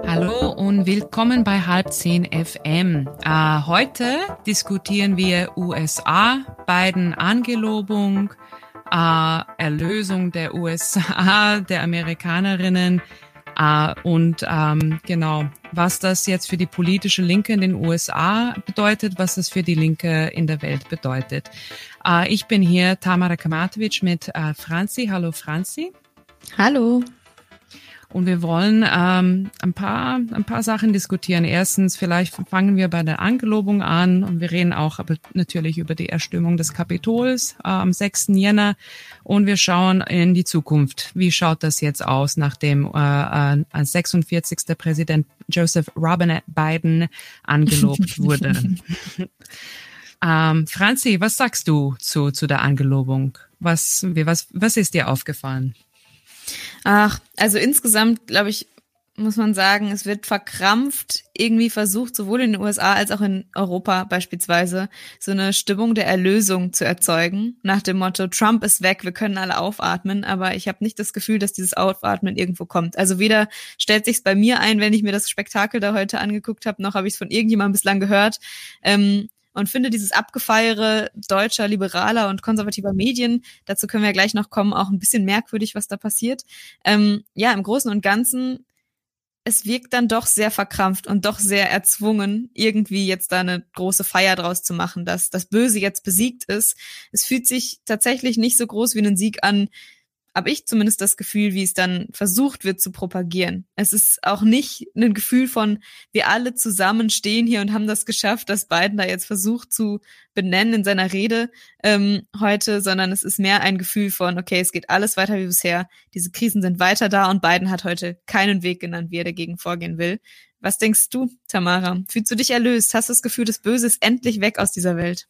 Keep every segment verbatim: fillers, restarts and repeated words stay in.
Hallo und willkommen bei Halb zehn F M. Äh, heute diskutieren wir U S A, Biden-Angelobung, äh, Erlösung der U S A, der Amerikanerinnen äh, und ähm, genau, was das jetzt für die politische Linke in den U S A bedeutet, was das für die Linke in der Welt bedeutet. Äh, ich bin hier Tamara Kamatovic mit äh, Franzi. Hallo Franzi. Hallo. Und wir wollen ähm, ein paar ein paar Sachen diskutieren. Erstens, vielleicht fangen wir bei der Angelobung an und wir reden auch aber natürlich über die Erstürmung des Kapitols äh, am sechsten Jänner und wir schauen in die Zukunft. Wie schaut das jetzt aus, nachdem äh, äh, sechsundvierzigster Präsident Joseph Robinette Biden angelobt wurde? ähm, Franzi, was sagst du zu zu der Angelobung? Was wie, was was ist dir aufgefallen? Ach, also insgesamt, glaube ich, muss man sagen, es wird verkrampft irgendwie versucht, sowohl in den U S A als auch in Europa beispielsweise, so eine Stimmung der Erlösung zu erzeugen, nach dem Motto, Trump ist weg, wir können alle aufatmen, aber ich habe nicht das Gefühl, dass dieses Aufatmen irgendwo kommt. Also weder stellt sich's bei mir ein, wenn ich mir das Spektakel da heute angeguckt habe, noch habe ich es von irgendjemandem bislang gehört. Ähm, Und finde dieses Abgefeiere deutscher, liberaler und konservativer Medien, dazu können wir gleich noch kommen, auch ein bisschen merkwürdig, was da passiert. Ähm, ja, im Großen und Ganzen, es wirkt dann doch sehr verkrampft und doch sehr erzwungen, irgendwie jetzt da eine große Feier draus zu machen, dass das Böse jetzt besiegt ist. Es fühlt sich tatsächlich nicht so groß wie ein Sieg an, habe ich zumindest das Gefühl, wie es dann versucht wird zu propagieren. Es ist auch nicht ein Gefühl von, wir alle zusammen stehen hier und haben das geschafft, dass Biden da jetzt versucht zu benennen in seiner Rede ähm, heute, sondern es ist mehr ein Gefühl von, okay, es geht alles weiter wie bisher, diese Krisen sind weiter da und Biden hat heute keinen Weg genannt, wie er dagegen vorgehen will. Was denkst du, Tamara? Fühlst du dich erlöst? Hast du das Gefühl, das Böse ist endlich weg aus dieser Welt?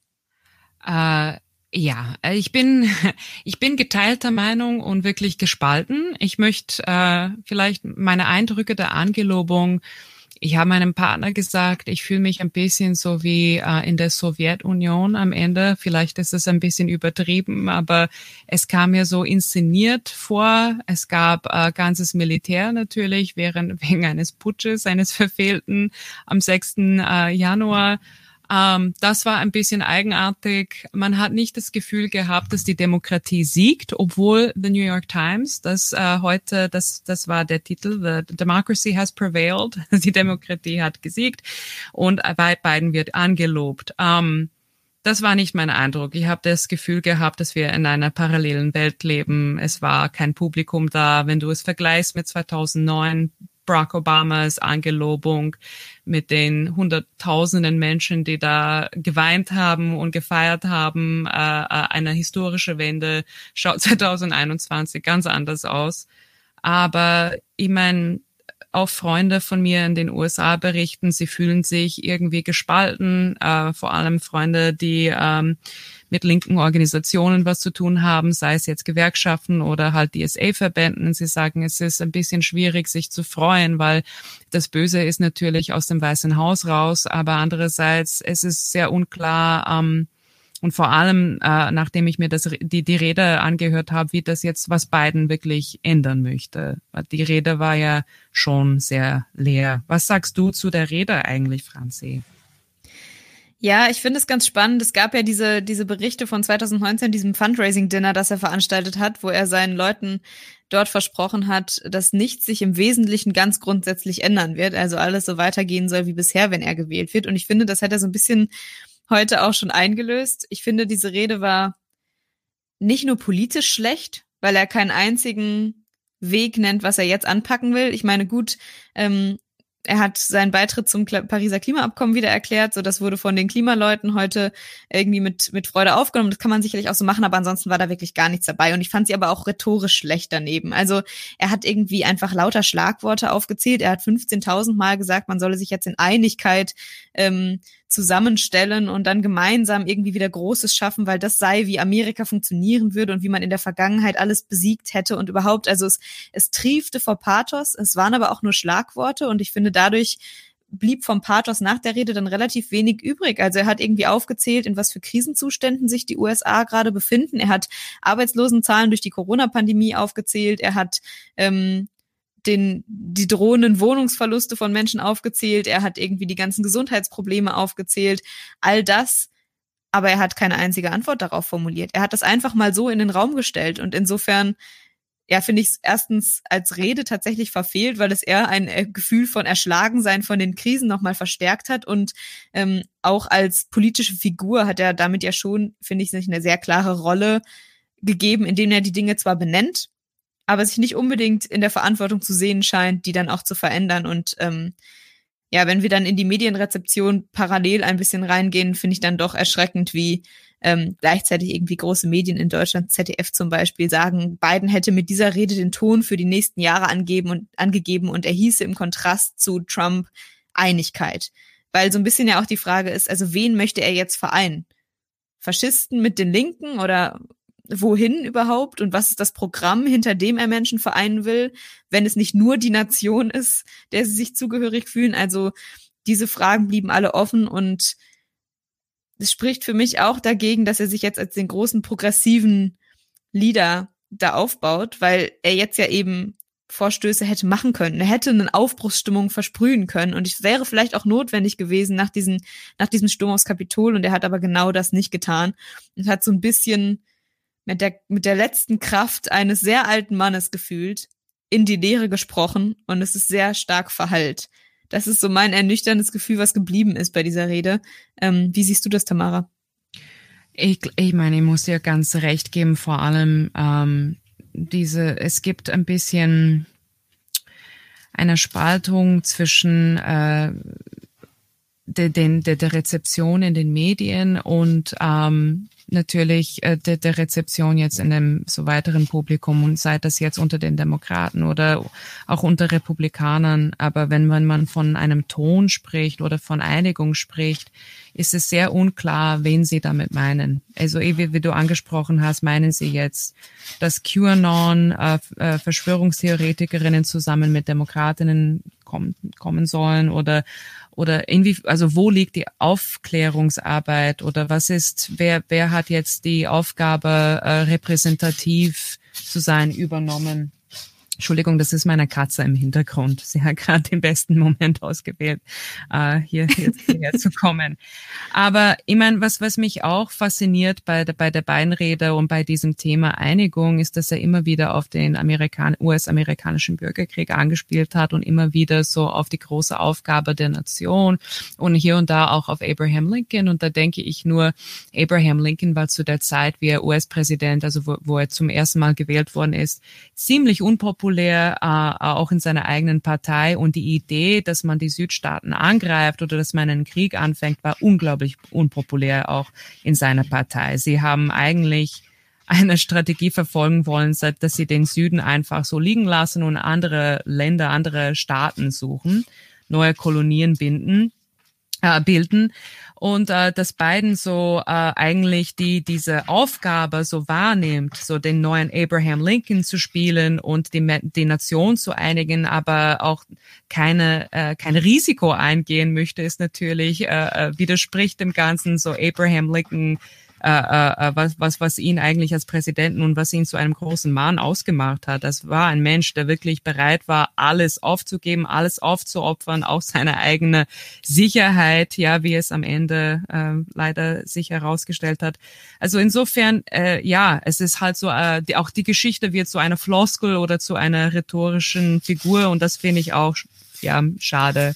Äh Ja, ich bin ich bin geteilter Meinung und wirklich gespalten. Ich möchte äh, vielleicht meine Eindrücke der Angelobung. Ich habe meinem Partner gesagt, ich fühle mich ein bisschen so wie äh, in der Sowjetunion am Ende. Vielleicht ist es ein bisschen übertrieben, aber es kam mir so inszeniert vor. Es gab äh, ganzes Militär natürlich während wegen eines Putsches, eines verfehlten am sechsten Äh, Januar. Ähm, das war ein bisschen eigenartig. Man hat nicht das Gefühl gehabt, dass die Demokratie siegt, obwohl the New York Times, das äh, heute, das das war der Titel, the Democracy has prevailed, die Demokratie hat gesiegt und bei Biden wird angelobt. Ähm, das war nicht mein Eindruck. Ich habe das Gefühl gehabt, dass wir in einer parallelen Welt leben. Es war kein Publikum da. Wenn du es vergleichst mit zweitausendneun, Barack Obamas Angelobung mit den hunderttausenden Menschen, die da geweint haben und gefeiert haben, äh, eine historische Wende, schaut zwanzig einundzwanzig ganz anders aus. Aber ich meine, auch Freunde von mir in den U S A berichten, sie fühlen sich irgendwie gespalten, äh, vor allem Freunde, die ähm, mit linken Organisationen was zu tun haben, sei es jetzt Gewerkschaften oder halt D S A-Verbänden. Sie sagen, es ist ein bisschen schwierig, sich zu freuen, weil das Böse ist natürlich aus dem Weißen Haus raus, aber andererseits es ist sehr unklar, ähm, und vor allem, äh, nachdem ich mir das die die Rede angehört habe, wie das jetzt, was Biden wirklich ändern möchte. Die Rede war ja schon sehr leer. Was sagst du zu der Rede eigentlich, Franzi? Ja, ich finde es ganz spannend. Es gab ja diese diese Berichte von zwanzig neunzehn, diesem Fundraising-Dinner, das er veranstaltet hat, wo er seinen Leuten dort versprochen hat, dass nichts sich im Wesentlichen ganz grundsätzlich ändern wird. Also alles so weitergehen soll wie bisher, wenn er gewählt wird. Und ich finde, das hat er so ein bisschen heute auch schon eingelöst. Ich finde, diese Rede war nicht nur politisch schlecht, weil er keinen einzigen Weg nennt, was er jetzt anpacken will. Ich meine, gut, ähm, er hat seinen Beitritt zum Pariser Klimaabkommen wieder erklärt, so das wurde von den Klimaleuten heute irgendwie mit mit Freude aufgenommen. Das kann man sicherlich auch so machen, aber ansonsten war da wirklich gar nichts dabei. Und ich fand sie aber auch rhetorisch schlecht daneben. Also er hat irgendwie einfach lauter Schlagworte aufgezählt. Er hat fünfzehntausend Mal gesagt, man solle sich jetzt in Einigkeit ähm, zusammenstellen und dann gemeinsam irgendwie wieder Großes schaffen, weil das sei, wie Amerika funktionieren würde und wie man in der Vergangenheit alles besiegt hätte und überhaupt. Also es, es triefte vor Pathos, es waren aber auch nur Schlagworte und ich finde, dadurch blieb vom Pathos nach der Rede dann relativ wenig übrig. Also er hat irgendwie aufgezählt, in was für Krisenzuständen sich die U S A gerade befinden. Er hat Arbeitslosenzahlen durch die Corona-Pandemie aufgezählt. Er hat ähm, den die drohenden Wohnungsverluste von Menschen aufgezählt, er hat irgendwie die ganzen Gesundheitsprobleme aufgezählt, all das, aber er hat keine einzige Antwort darauf formuliert. Er hat das einfach mal so in den Raum gestellt und insofern, ja, finde ich es erstens als Rede tatsächlich verfehlt, weil es eher ein äh, Gefühl von Erschlagensein von den Krisen nochmal verstärkt hat und ähm, auch als politische Figur hat er damit ja schon, finde ich, sich eine sehr klare Rolle gegeben, indem er die Dinge zwar benennt, aber sich nicht unbedingt in der Verantwortung zu sehen scheint, die dann auch zu verändern. Und ähm, ja, wenn wir dann in die Medienrezeption parallel ein bisschen reingehen, finde ich dann doch erschreckend, wie ähm, gleichzeitig irgendwie große Medien in Deutschland, Z D F zum Beispiel, sagen, Biden hätte mit dieser Rede den Ton für die nächsten Jahre angeben und, angegeben und er hieße im Kontrast zu Trump Einigkeit. Weil so ein bisschen ja auch die Frage ist, also wen möchte er jetzt vereinen? Faschisten mit den Linken oder wohin überhaupt und was ist das Programm, hinter dem er Menschen vereinen will, wenn es nicht nur die Nation ist, der sie sich zugehörig fühlen. Also diese Fragen blieben alle offen und es spricht für mich auch dagegen, dass er sich jetzt als den großen progressiven Leader da aufbaut, weil er jetzt ja eben Vorstöße hätte machen können. Er hätte eine Aufbruchsstimmung versprühen können und es wäre vielleicht auch notwendig gewesen nach diesen, nach diesem Sturm aufs Kapitol und er hat aber genau das nicht getan und hat so ein bisschen mit der, mit der letzten Kraft eines sehr alten Mannes gefühlt in die Leere gesprochen und es ist sehr stark verhallt. Das ist so mein ernüchterndes Gefühl, was geblieben ist bei dieser Rede. Ähm, wie siehst du das, Tamara? Ich, ich meine, ich muss dir ganz recht geben, vor allem ähm, diese, es gibt ein bisschen eine Spaltung zwischen äh, der, der, der Rezeption in den Medien und ähm, natürlich äh, der, der Rezeption jetzt in dem so weiteren Publikum und sei das jetzt unter den Demokraten oder auch unter Republikanern. Aber wenn man, man von einem Ton spricht oder von Einigung spricht, ist es sehr unklar, wen sie damit meinen. Also wie, wie du angesprochen hast, meinen sie jetzt, dass QAnon äh, äh, Verschwörungstheoretikerinnen zusammen mit Demokratinnen kommen, kommen sollen oder oder irgendwie, also wo liegt die Aufklärungsarbeit oder was ist, wer wer hat jetzt die Aufgabe, äh, repräsentativ zu sein, übernommen? Entschuldigung, das ist meine Katze im Hintergrund. Sie hat gerade den besten Moment ausgewählt, äh, hier jetzt hierher zu kommen. Aber ich meine, was was mich auch fasziniert bei der bei der Biden-Rede und bei diesem Thema Einigung ist, dass er immer wieder auf den Amerikan- U S-amerikanischen Bürgerkrieg angespielt hat und immer wieder so auf die große Aufgabe der Nation und hier und da auch auf Abraham Lincoln. Und da denke ich nur, Abraham Lincoln war zu der Zeit, wie er U S-Präsident, also wo, wo er zum ersten Mal gewählt worden ist, ziemlich unpopulär, äh, auch in seiner eigenen Partei und die Idee, dass man die Südstaaten angreift oder dass man einen Krieg anfängt, war unglaublich unpopulär auch in seiner Partei. Sie haben eigentlich eine Strategie verfolgen wollen, dass sie den Süden einfach so liegen lassen und andere Länder, andere Staaten suchen, neue Kolonien binden. Äh, bilden und äh, dass Biden so äh, eigentlich die diese Aufgabe so wahrnimmt, so den neuen Abraham Lincoln zu spielen und die, die Nation zu einigen, aber auch keine äh, kein Risiko eingehen möchte, ist natürlich äh, widerspricht dem Ganzen so Abraham Lincoln Äh, äh, was, was, was ihn eigentlich als Präsidenten und was ihn zu einem großen Mann ausgemacht hat. Das war ein Mensch, der wirklich bereit war, alles aufzugeben, alles aufzuopfern, auch seine eigene Sicherheit, ja, wie es am Ende äh, leider sich herausgestellt hat. Also insofern, äh, ja, es ist halt so, äh, die, auch die Geschichte wird zu einer Floskel oder zu einer rhetorischen Figur und das finde ich auch, ja, schade.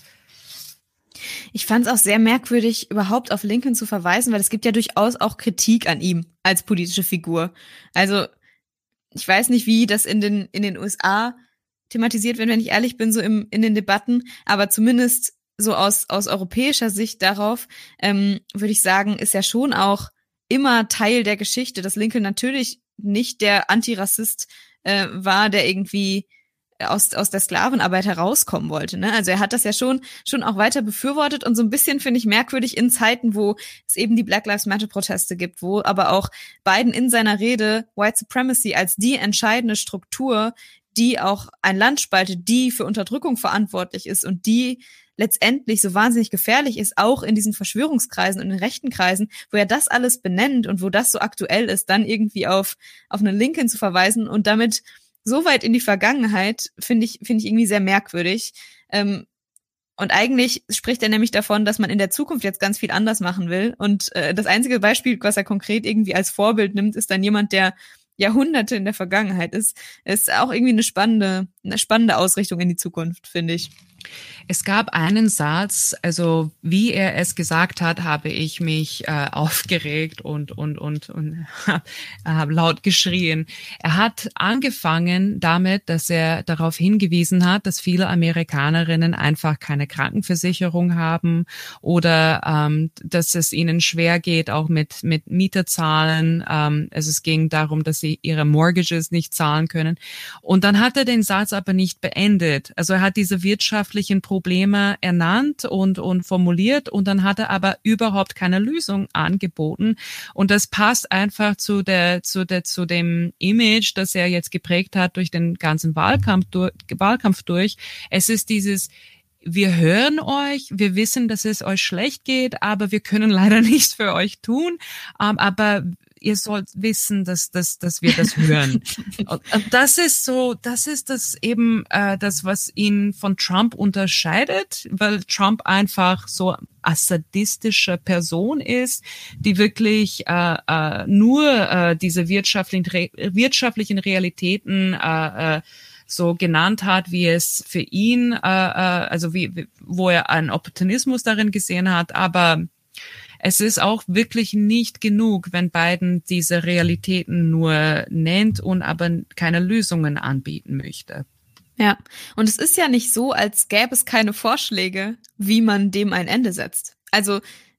Ich fand es auch sehr merkwürdig, überhaupt auf Lincoln zu verweisen, weil es gibt ja durchaus auch Kritik an ihm als politische Figur. Also ich weiß nicht, wie das in den in den U S A thematisiert wird, wenn ich ehrlich bin, so im in den Debatten, aber zumindest so aus aus europäischer Sicht darauf, ähm, würde ich sagen, ist ja schon auch immer Teil der Geschichte, dass Lincoln natürlich nicht der Antirassist äh, war, der irgendwie aus aus der Sklavenarbeit herauskommen wollte, ne? Also er hat das ja schon schon auch weiter befürwortet und so ein bisschen finde ich merkwürdig in Zeiten, wo es eben die Black Lives Matter Proteste gibt, wo aber auch Biden in seiner Rede White Supremacy als die entscheidende Struktur, die auch ein Land spaltet, die für Unterdrückung verantwortlich ist und die letztendlich so wahnsinnig gefährlich ist, auch in diesen Verschwörungskreisen und in rechten Kreisen, wo er das alles benennt und wo das so aktuell ist, dann irgendwie auf auf einen Lincoln zu verweisen und damit so weit in die Vergangenheit finde ich, finde ich irgendwie sehr merkwürdig. Ähm, und eigentlich spricht er nämlich davon, dass man in der Zukunft jetzt ganz viel anders machen will. Und äh, das einzige Beispiel, was er konkret irgendwie als Vorbild nimmt, ist dann jemand, der Jahrhunderte in der Vergangenheit ist. Ist auch irgendwie eine spannende, eine spannende Ausrichtung in die Zukunft, finde ich. Es gab einen Satz, also wie er es gesagt hat, habe ich mich äh, aufgeregt und und und und habe laut geschrien. Er hat angefangen damit, dass er darauf hingewiesen hat, dass viele Amerikanerinnen einfach keine Krankenversicherung haben oder ähm, dass es ihnen schwer geht, auch mit mit Mieterzahlen. Ähm, also es ging darum, dass sie ihre Mortgages nicht zahlen können. Und dann hat er den Satz aber nicht beendet. Also er hat diese Wirtschaft Probleme ernannt und, und formuliert und dann hat er aber überhaupt keine Lösung angeboten und das passt einfach zu der, zu der, zu dem Image, das er jetzt geprägt hat durch den ganzen Wahlkampf durch, Wahlkampf durch. Es ist dieses, wir hören euch, wir wissen, dass es euch schlecht geht, aber wir können leider nichts für euch tun, aber ihr sollt wissen, dass, dass, dass wir das hören. Und das ist so, das ist das eben äh, das, was ihn von Trump unterscheidet, weil Trump einfach so eine sadistische Person ist, die wirklich äh, äh, nur äh, diese wirtschaftlichen, re wirtschaftlichen Realitäten äh, äh, so genannt hat, wie es für ihn, äh, äh, also wie, wo er einen Opportunismus darin gesehen hat, aber es ist auch wirklich nicht genug, wenn Biden diese Realitäten nur nennt und aber keine Lösungen anbieten möchte. Ja, und es ist ja nicht so, als gäbe es keine Vorschläge, wie man dem ein Ende setzt. Also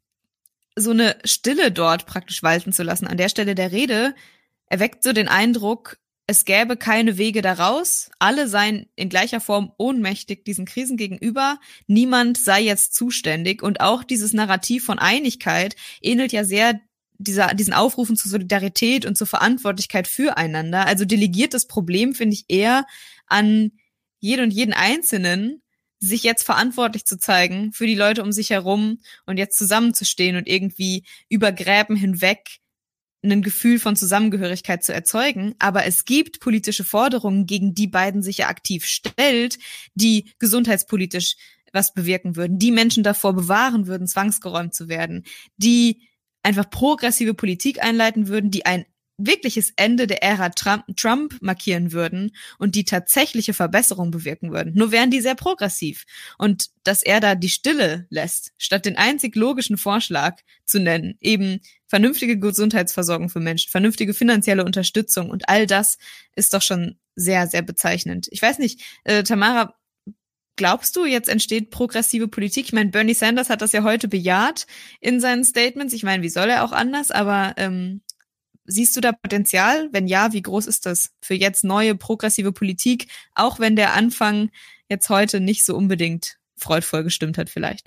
so eine Stille dort praktisch walten zu lassen, an der Stelle der Rede, erweckt so den Eindruck, es gäbe keine Wege daraus, alle seien in gleicher Form ohnmächtig diesen Krisen gegenüber, niemand sei jetzt zuständig und auch dieses Narrativ von Einigkeit ähnelt ja sehr dieser, diesen Aufrufen zur Solidarität und zur Verantwortlichkeit füreinander. Also delegiert das Problem, finde ich, eher an jeden und jeden Einzelnen, sich jetzt verantwortlich zu zeigen für die Leute um sich herum und jetzt zusammenzustehen und irgendwie über Gräben hinweg ein Gefühl von Zusammengehörigkeit zu erzeugen. Aber es gibt politische Forderungen, gegen die Biden sich ja aktiv stellt, die gesundheitspolitisch was bewirken würden, die Menschen davor bewahren würden, zwangsgeräumt zu werden, die einfach progressive Politik einleiten würden, die ein wirkliches Ende der Ära Trump, Trump markieren würden und die tatsächliche Verbesserung bewirken würden. Nur wären die sehr progressiv. Und dass er da die Stille lässt, statt den einzig logischen Vorschlag zu nennen, eben vernünftige Gesundheitsversorgung für Menschen, vernünftige finanzielle Unterstützung und all das ist doch schon sehr, sehr bezeichnend. Ich weiß nicht, äh, Tamara, glaubst du, jetzt entsteht progressive Politik? Ich meine, Bernie Sanders hat das ja heute bejaht in seinen Statements. Ich meine, wie soll er auch anders? Aber ähm, siehst du da Potenzial? Wenn ja, wie groß ist das für jetzt neue progressive Politik, auch wenn der Anfang jetzt heute nicht so unbedingt freudvoll gestimmt hat vielleicht?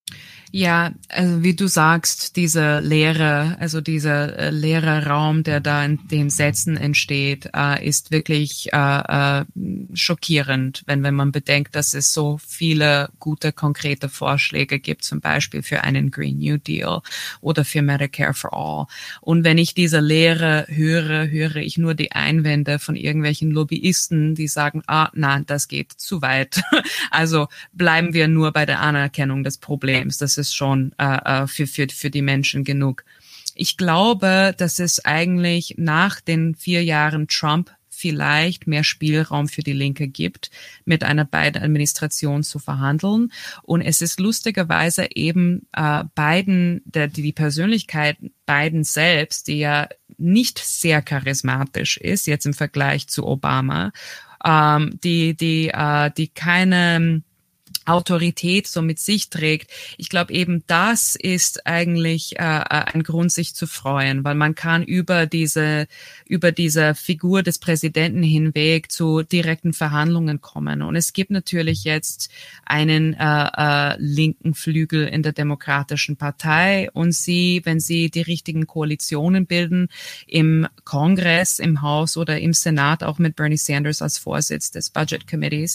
Ja, also wie du sagst, diese leere, also dieser äh, leere Raum, der da in den Sätzen entsteht, äh, ist wirklich äh, äh, schockierend, wenn wenn man bedenkt, dass es so viele gute konkrete Vorschläge gibt, zum Beispiel für einen Green New Deal oder für Medicare for All. Und wenn ich diese Leere höre, höre ich nur die Einwände von irgendwelchen Lobbyisten, die sagen, ah, nein, das geht zu weit. Also bleiben wir nur bei der Anerkennung des Problems. Das ist schon äh, für, für, für die Menschen genug. Ich glaube, dass es eigentlich nach den vier Jahren Trump vielleicht mehr Spielraum für die Linke gibt, mit einer Biden-Administration zu verhandeln. Und es ist lustigerweise eben äh, Biden, der, die Persönlichkeit Biden selbst, die ja nicht sehr charismatisch ist, jetzt im Vergleich zu Obama, ähm, die, die, äh, die keine Autorität so mit sich trägt. Ich glaube, eben das ist eigentlich äh, ein Grund, sich zu freuen, weil man kann über diese über diese Figur des Präsidenten hinweg zu direkten Verhandlungen kommen. Und es gibt natürlich jetzt einen äh, äh, linken Flügel in der Demokratischen Partei und sie, wenn sie die richtigen Koalitionen bilden, im Kongress, im Haus oder im Senat, auch mit Bernie Sanders als Vorsitz des Budget Committees,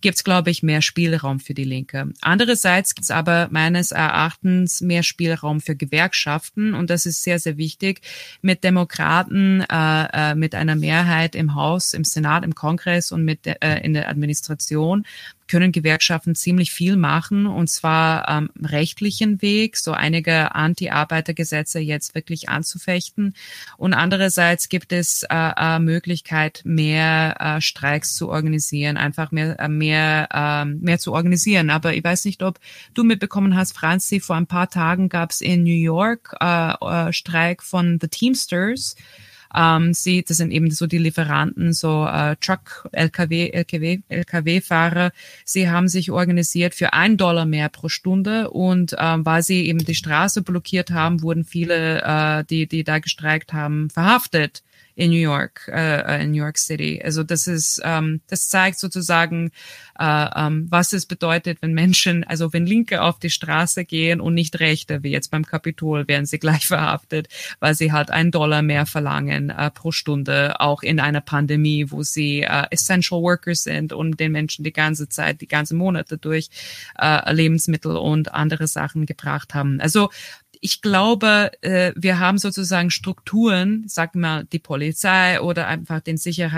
gibt es, glaube ich, mehr Spielraum für die Linke. Andererseits gibt es aber meines Erachtens mehr Spielraum für Gewerkschaften und das ist sehr, sehr wichtig. Mit Demokraten, äh, äh, mit einer Mehrheit im Haus, im Senat, im Kongress und mit äh, in der Administration können Gewerkschaften ziemlich viel machen und zwar am ähm, rechtlichen Weg, so einige Anti-Arbeitergesetze jetzt wirklich anzufechten und andererseits gibt es äh, äh, Möglichkeit, mehr äh, Streiks zu organisieren, einfach mehr äh, mehr äh, mehr zu organisieren. Aber ich weiß nicht, ob du mitbekommen hast, Franzi, vor ein paar Tagen gab es in New York äh, äh, Streik von The Teamsters. Ähm, sie, das sind eben so die Lieferanten, so äh, Truck, L K W, L K W, L K W-Fahrer. Sie haben sich organisiert für ein Dollar mehr pro Stunde und ähm, weil sie eben die Straße blockiert haben, wurden viele, äh, die die da gestreikt haben, verhaftet in New York, äh, in New York City. Also das ist, ähm, das zeigt sozusagen, äh, ähm, was es bedeutet, wenn Menschen, also wenn Linke auf die Straße gehen und nicht Rechte, wie jetzt beim Kapitol, werden sie gleich verhaftet, weil sie halt einen Dollar mehr verlangen äh, pro Stunde, auch in einer Pandemie, wo sie äh, Essential Workers sind und den Menschen die ganze Zeit, die ganzen Monate durch äh, Lebensmittel und andere Sachen gebracht haben. Also ich glaube, wir haben sozusagen Strukturen, sag mal die Polizei oder einfach den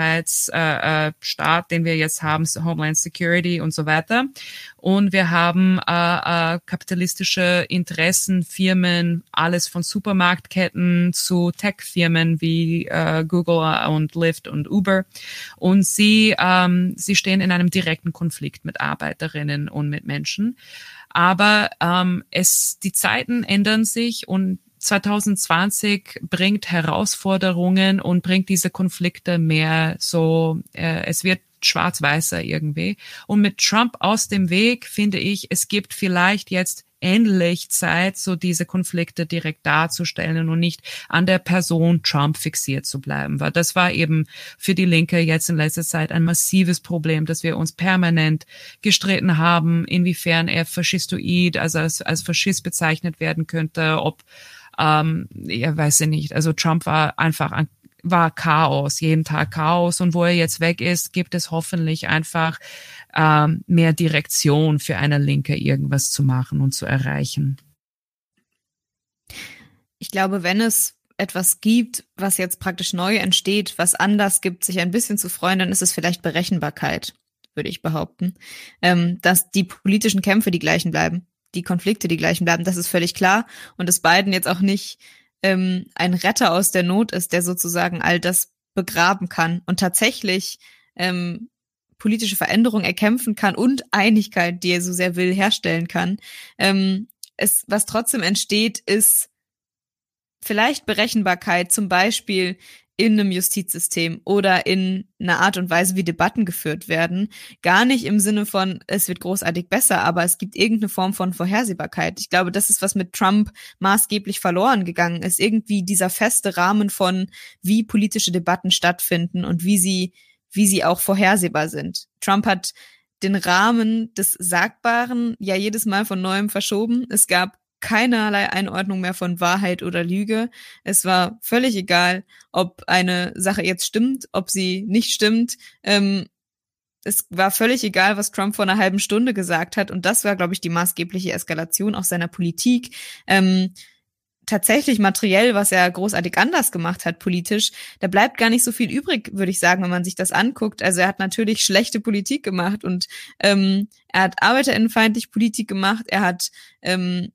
Sicherheitsstaat, den wir jetzt haben, Homeland Security und so weiter. Und wir haben kapitalistische Interessen, Firmen, alles von Supermarktketten zu Tech-Firmen wie Google und Lyft und Uber. Und sie, sie stehen in einem direkten Konflikt mit Arbeiterinnen und mit Menschen. Aber ähm, es die Zeiten ändern sich und zwanzig zwanzig bringt Herausforderungen und bringt diese Konflikte mehr so, äh, es wird schwarz-weißer irgendwie. Und mit Trump aus dem Weg finde ich, es gibt vielleicht jetzt endlich Zeit, so diese Konflikte direkt darzustellen und nicht an der Person Trump fixiert zu bleiben. Weil das war eben für die Linke jetzt in letzter Zeit ein massives Problem, dass wir uns permanent gestritten haben, inwiefern er faschistoid, also als, als Faschist bezeichnet werden könnte, ob, ähm, ja, weiß ich nicht, also Trump war einfach ein war Chaos, jeden Tag Chaos und wo er jetzt weg ist, gibt es hoffentlich einfach ähm, mehr Direktion für eine Linke, irgendwas zu machen und zu erreichen. Ich glaube, wenn es etwas gibt, was jetzt praktisch neu entsteht, was Anlass gibt, sich ein bisschen zu freuen, dann ist es vielleicht Berechenbarkeit, würde ich behaupten. Ähm, dass die politischen Kämpfe die gleichen bleiben, die Konflikte die gleichen bleiben, das ist völlig klar und dass Biden jetzt auch nicht ein Retter aus der Not ist, der sozusagen all das begraben kann und tatsächlich ähm, politische Veränderung erkämpfen kann und Einigkeit, die er so sehr will, herstellen kann. Ähm, es, was trotzdem entsteht, ist vielleicht Berechenbarkeit, zum Beispiel in einem Justizsystem oder in einer Art und Weise, wie Debatten geführt werden. Gar nicht im Sinne von, es wird großartig besser, aber es gibt irgendeine Form von Vorhersehbarkeit. Ich glaube, das ist, was mit Trump maßgeblich verloren gegangen ist. Irgendwie dieser feste Rahmen von, wie politische Debatten stattfinden und wie sie, wie sie auch vorhersehbar sind. Trump hat den Rahmen des Sagbaren ja jedes Mal von Neuem verschoben. Es gab keinerlei Einordnung mehr von Wahrheit oder Lüge. Es war völlig egal, ob eine Sache jetzt stimmt, ob sie nicht stimmt. Ähm, es war völlig egal, was Trump vor einer halben Stunde gesagt hat. Und das war, glaube ich, die maßgebliche Eskalation auch seiner Politik. Ähm, tatsächlich materiell, was er großartig anders gemacht hat politisch, da bleibt gar nicht so viel übrig, würde ich sagen, wenn man sich das anguckt. Also er hat natürlich schlechte Politik gemacht und ähm, er hat arbeiterinnenfeindliche Politik gemacht. Er hat ähm,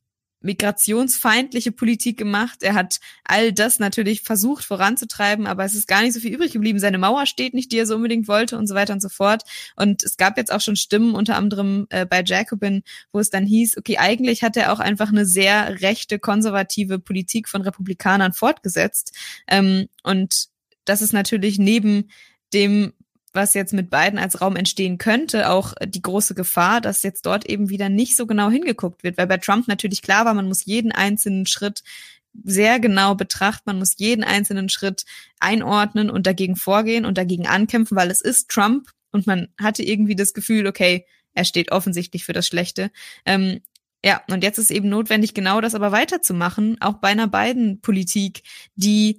migrationsfeindliche Politik gemacht. Er hat all das natürlich versucht voranzutreiben, aber es ist gar nicht so viel übrig geblieben. Seine Mauer steht nicht, die er so unbedingt wollte und so weiter und so fort. Und es gab jetzt auch schon Stimmen, unter anderem äh, bei Jacobin, wo es dann hieß, okay, eigentlich hat er auch einfach eine sehr rechte, konservative Politik von Republikanern fortgesetzt. Ähm, und das ist natürlich neben dem, was jetzt mit Biden als Raum entstehen könnte, auch die große Gefahr, dass jetzt dort eben wieder nicht so genau hingeguckt wird, weil bei Trump natürlich klar war, man muss jeden einzelnen Schritt sehr genau betrachten, man muss jeden einzelnen Schritt einordnen und dagegen vorgehen und dagegen ankämpfen, weil es ist Trump und man hatte irgendwie das Gefühl, okay, er steht offensichtlich für das Schlechte. Ähm, ja, und jetzt ist eben notwendig, genau das aber weiterzumachen, auch bei einer Biden-Politik, die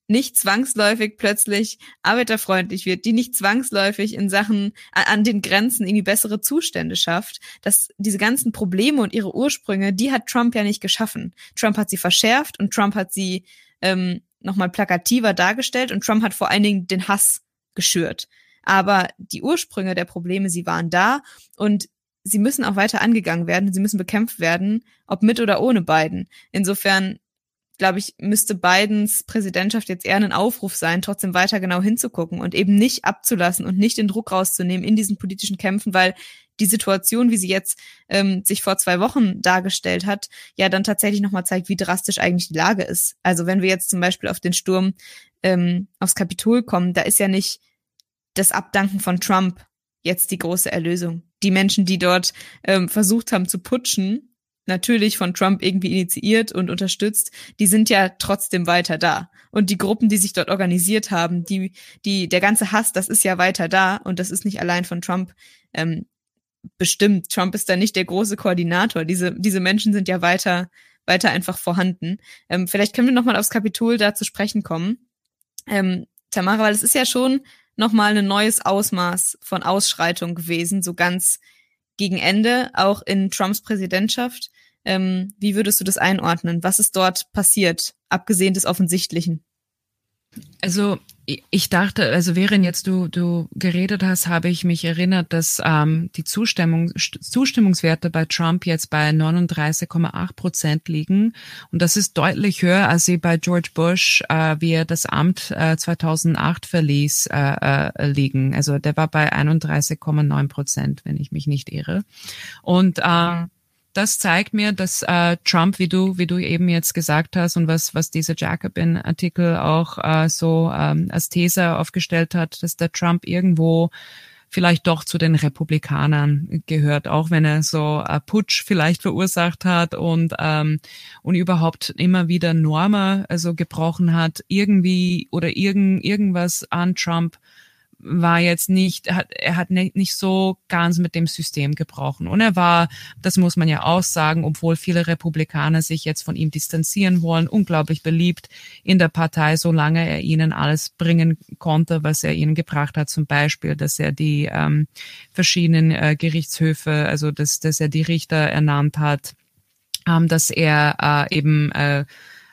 nicht zwangsläufig plötzlich arbeiterfreundlich wird, die nicht zwangsläufig in Sachen an den Grenzen irgendwie bessere Zustände schafft, dass diese ganzen Probleme und ihre Ursprünge, die hat Trump ja nicht geschaffen. Trump hat sie verschärft und Trump hat sie ähm, nochmal plakativer dargestellt und Trump hat vor allen Dingen den Hass geschürt. Aber die Ursprünge der Probleme, sie waren da und sie müssen auch weiter angegangen werden, sie müssen bekämpft werden, ob mit oder ohne Biden. Insofern glaube ich, müsste Bidens Präsidentschaft jetzt eher ein Aufruf sein, trotzdem weiter genau hinzugucken und eben nicht abzulassen und nicht den Druck rauszunehmen in diesen politischen Kämpfen, weil die Situation, wie sie jetzt ähm, sich vor zwei Wochen dargestellt hat, ja dann tatsächlich nochmal zeigt, wie drastisch eigentlich die Lage ist. Also wenn wir jetzt zum Beispiel auf den Sturm ähm, aufs Kapitol kommen, da ist ja nicht das Abdanken von Trump jetzt die große Erlösung. Die Menschen, die dort ähm, versucht haben zu putschen, natürlich von Trump irgendwie initiiert und unterstützt, die sind ja trotzdem weiter da. Und die Gruppen, die sich dort organisiert haben, die, die, der ganze Hass, das ist ja weiter da und das ist nicht allein von Trump ähm, bestimmt. Trump ist da nicht der große Koordinator. Diese, diese Menschen sind ja weiter, weiter einfach vorhanden. Ähm, vielleicht können wir nochmal aufs Kapitol da zu sprechen kommen. Ähm, Tamara, weil es ist ja schon nochmal ein neues Ausmaß von Ausschreitung gewesen, so ganz gegen Ende, auch in Trumps Präsidentschaft. Ähm, wie würdest du das einordnen? Was ist dort passiert, abgesehen des Offensichtlichen? Also ich dachte, also während jetzt du du geredet hast, habe ich mich erinnert, dass ähm, die Zustimmung, Zustimmungswerte bei Trump jetzt bei neununddreißig Komma acht Prozent liegen. Und das ist deutlich höher, als sie bei George Bush, äh, wie er das Amt äh, zweitausendacht verließ, äh, äh, liegen. Also der war bei einunddreißig Komma neun Prozent, wenn ich mich nicht irre. Und äh, das zeigt mir, dass äh, Trump, wie du wie du eben jetzt gesagt hast und was was dieser Jacobin-Artikel auch äh, so ähm, als These aufgestellt hat, dass der Trump irgendwo vielleicht doch zu den Republikanern gehört, auch wenn er so einen Putsch vielleicht verursacht hat und ähm, und überhaupt immer wieder Normen also gebrochen hat, irgendwie oder irgend irgendwas an Trump war jetzt nicht, er hat, er hat nicht so ganz mit dem System gebrochen. Und er war, das muss man ja auch sagen, obwohl viele Republikaner sich jetzt von ihm distanzieren wollen, unglaublich beliebt in der Partei, solange er ihnen alles bringen konnte, was er ihnen gebracht hat. Zum Beispiel, dass er die ähm, verschiedenen äh, Gerichtshöfe, also dass, dass er die Richter ernannt hat, ähm, dass er äh, eben äh,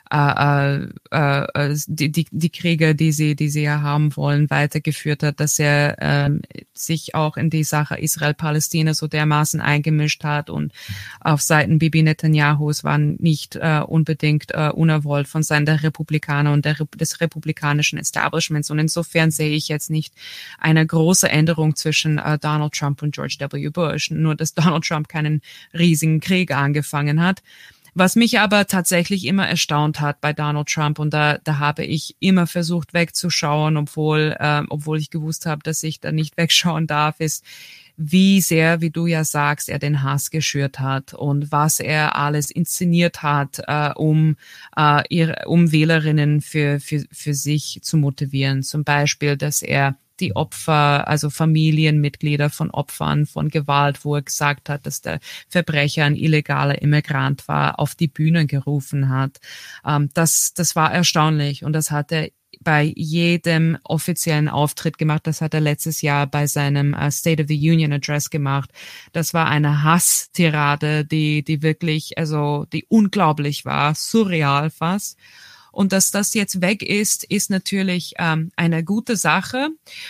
Äh, äh, die, die, die Kriege, die sie, die sie ja haben wollen, weitergeführt hat, dass er äh, sich auch in die Sache Israel-Palästina so dermaßen eingemischt hat und auf Seiten Bibi Netanyahus waren nicht äh, unbedingt äh, unerwollt von Seiten der Republikaner und der, des republikanischen Establishments. Und insofern sehe ich jetzt nicht eine große Änderung zwischen äh, Donald Trump und George W. Bush, nur dass Donald Trump keinen riesigen Krieg angefangen hat. Was mich aber tatsächlich immer erstaunt hat bei Donald Trump, und da, da habe ich immer versucht wegzuschauen, obwohl, ähm, obwohl ich gewusst habe, dass ich da nicht wegschauen darf, ist, wie sehr, wie du ja sagst, er den Hass geschürt hat und was er alles inszeniert hat, äh, um, äh, ihre, um Wählerinnen für, für, für sich zu motivieren. Zum Beispiel, dass er die Opfer, also Familienmitglieder von Opfern von Gewalt, wo er gesagt hat, dass der Verbrecher ein illegaler Immigrant war, auf die Bühne gerufen hat. Ähm, das, das war erstaunlich und das hat er bei jedem offiziellen Auftritt gemacht. Das hat er letztes Jahr bei seinem uh, State of the Union Address gemacht. Das war eine Hasstirade, die, die wirklich, also, die unglaublich war, surreal fast. Und dass das jetzt weg ist, ist natürlich ähm, eine gute Sache.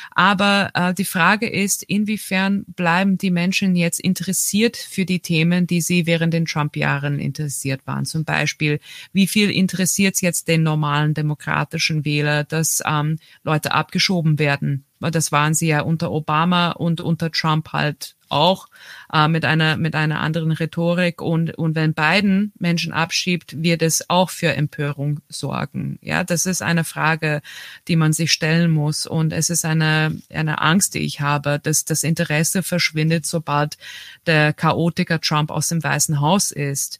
Aber äh, die Frage ist, inwiefern bleiben die Menschen jetzt interessiert für die Themen, die sie während den Trump-Jahren interessiert waren. Zum Beispiel, wie viel interessiert es jetzt den normalen demokratischen Wähler, dass ähm, Leute abgeschoben werden? Das waren sie ja unter Obama und unter Trump halt auch äh, mit einer mit einer anderen Rhetorik und und wenn Biden Menschen abschiebt, wird es auch für Empörung sorgen. Ja, das ist eine Frage, die man sich stellen muss und es ist eine eine Angst, die ich habe, dass das Interesse verschwindet, sobald der Chaotiker Trump aus dem Weißen Haus ist.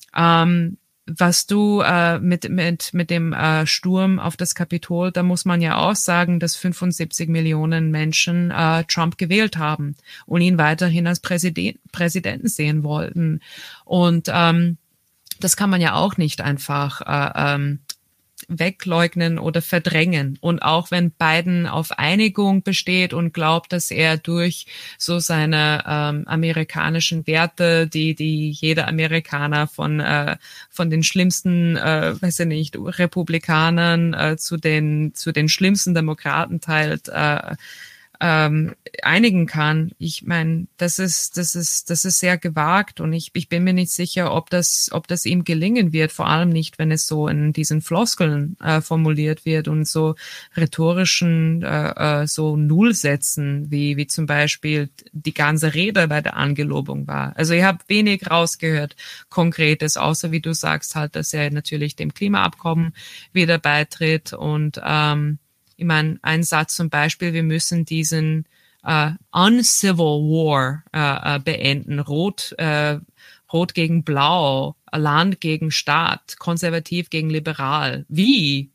Ähm, Was du äh, mit mit mit dem äh, Sturm auf das Kapitol, da muss man ja auch sagen, dass fünfundsiebzig Millionen Menschen äh, Trump gewählt haben und ihn weiterhin als Präsident, Präsidenten sehen wollten. Und ähm, das kann man ja auch nicht einfach äh, ähm, wegleugnen oder verdrängen. Und auch wenn Biden auf Einigung besteht und glaubt, dass er durch so seine ähm, amerikanischen Werte, die die jeder Amerikaner von äh, von den schlimmsten, äh, weiß ich nicht, Republikanern äh, zu den zu den schlimmsten Demokraten teilt, äh, ähm, einigen kann. Ich meine, das ist, das ist, das ist sehr gewagt und ich, ich bin mir nicht sicher, ob das, ob das ihm gelingen wird, vor allem nicht, wenn es so in diesen Floskeln äh, formuliert wird und so rhetorischen, äh, äh, so Nullsätzen, wie, wie zum Beispiel die ganze Rede bei der Angelobung war. Also ich habe wenig rausgehört, Konkretes, außer wie du sagst halt, dass er natürlich dem Klimaabkommen wieder beitritt und ähm, ich meine, ein Satz zum Beispiel, wir müssen diesen äh, uncivil war äh, äh, beenden. Rot, äh, Rot gegen Blau, Land gegen Staat, konservativ gegen liberal. Wie?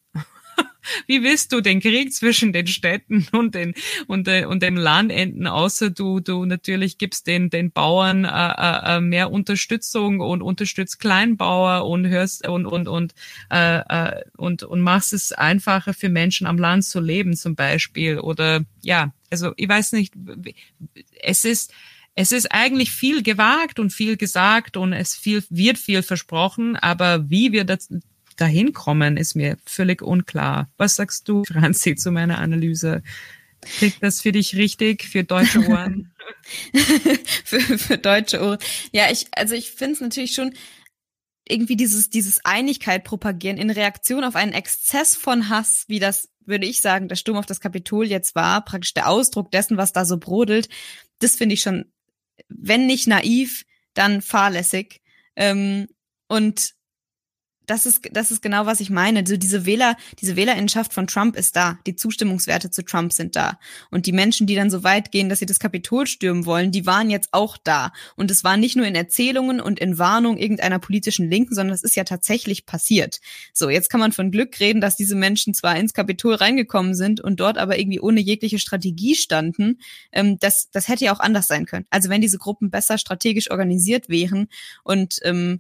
Wie willst du den Krieg zwischen den Städten und den und, äh, und dem Land enden, außer du du natürlich gibst den den Bauern äh, äh, mehr Unterstützung und unterstützt Kleinbauer und hörst und und und äh, äh, und und machst es einfacher für Menschen am Land zu leben zum Beispiel oder ja, also ich weiß nicht, es ist Es ist eigentlich viel gewagt und viel gesagt und es viel, wird viel versprochen, aber wie wir das dahin kommen, ist mir völlig unklar. Was sagst du, Franzi, zu meiner Analyse? Klingt das für dich richtig, für deutsche Ohren? für, für deutsche Ohren. Ja, ich, also ich finde es natürlich schon irgendwie dieses, dieses Einigkeit propagieren in Reaktion auf einen Exzess von Hass, wie das, würde ich sagen, der Sturm auf das Kapitol jetzt war, praktisch der Ausdruck dessen, was da so brodelt. Das finde ich schon, wenn nicht naiv, dann fahrlässig. Ähm, und Das ist, das ist genau, was ich meine. So diese Wähler, diese Wählerinnenschaft von Trump ist da. Die Zustimmungswerte zu Trump sind da. Und die Menschen, die dann so weit gehen, dass sie das Kapitol stürmen wollen, die waren jetzt auch da. Und es war nicht nur in Erzählungen und in Warnung irgendeiner politischen Linken, sondern es ist ja tatsächlich passiert. So, jetzt kann man von Glück reden, dass diese Menschen zwar ins Kapitol reingekommen sind und dort aber irgendwie ohne jegliche Strategie standen. Ähm, das, das hätte ja auch anders sein können. Also wenn diese Gruppen besser strategisch organisiert wären und ähm,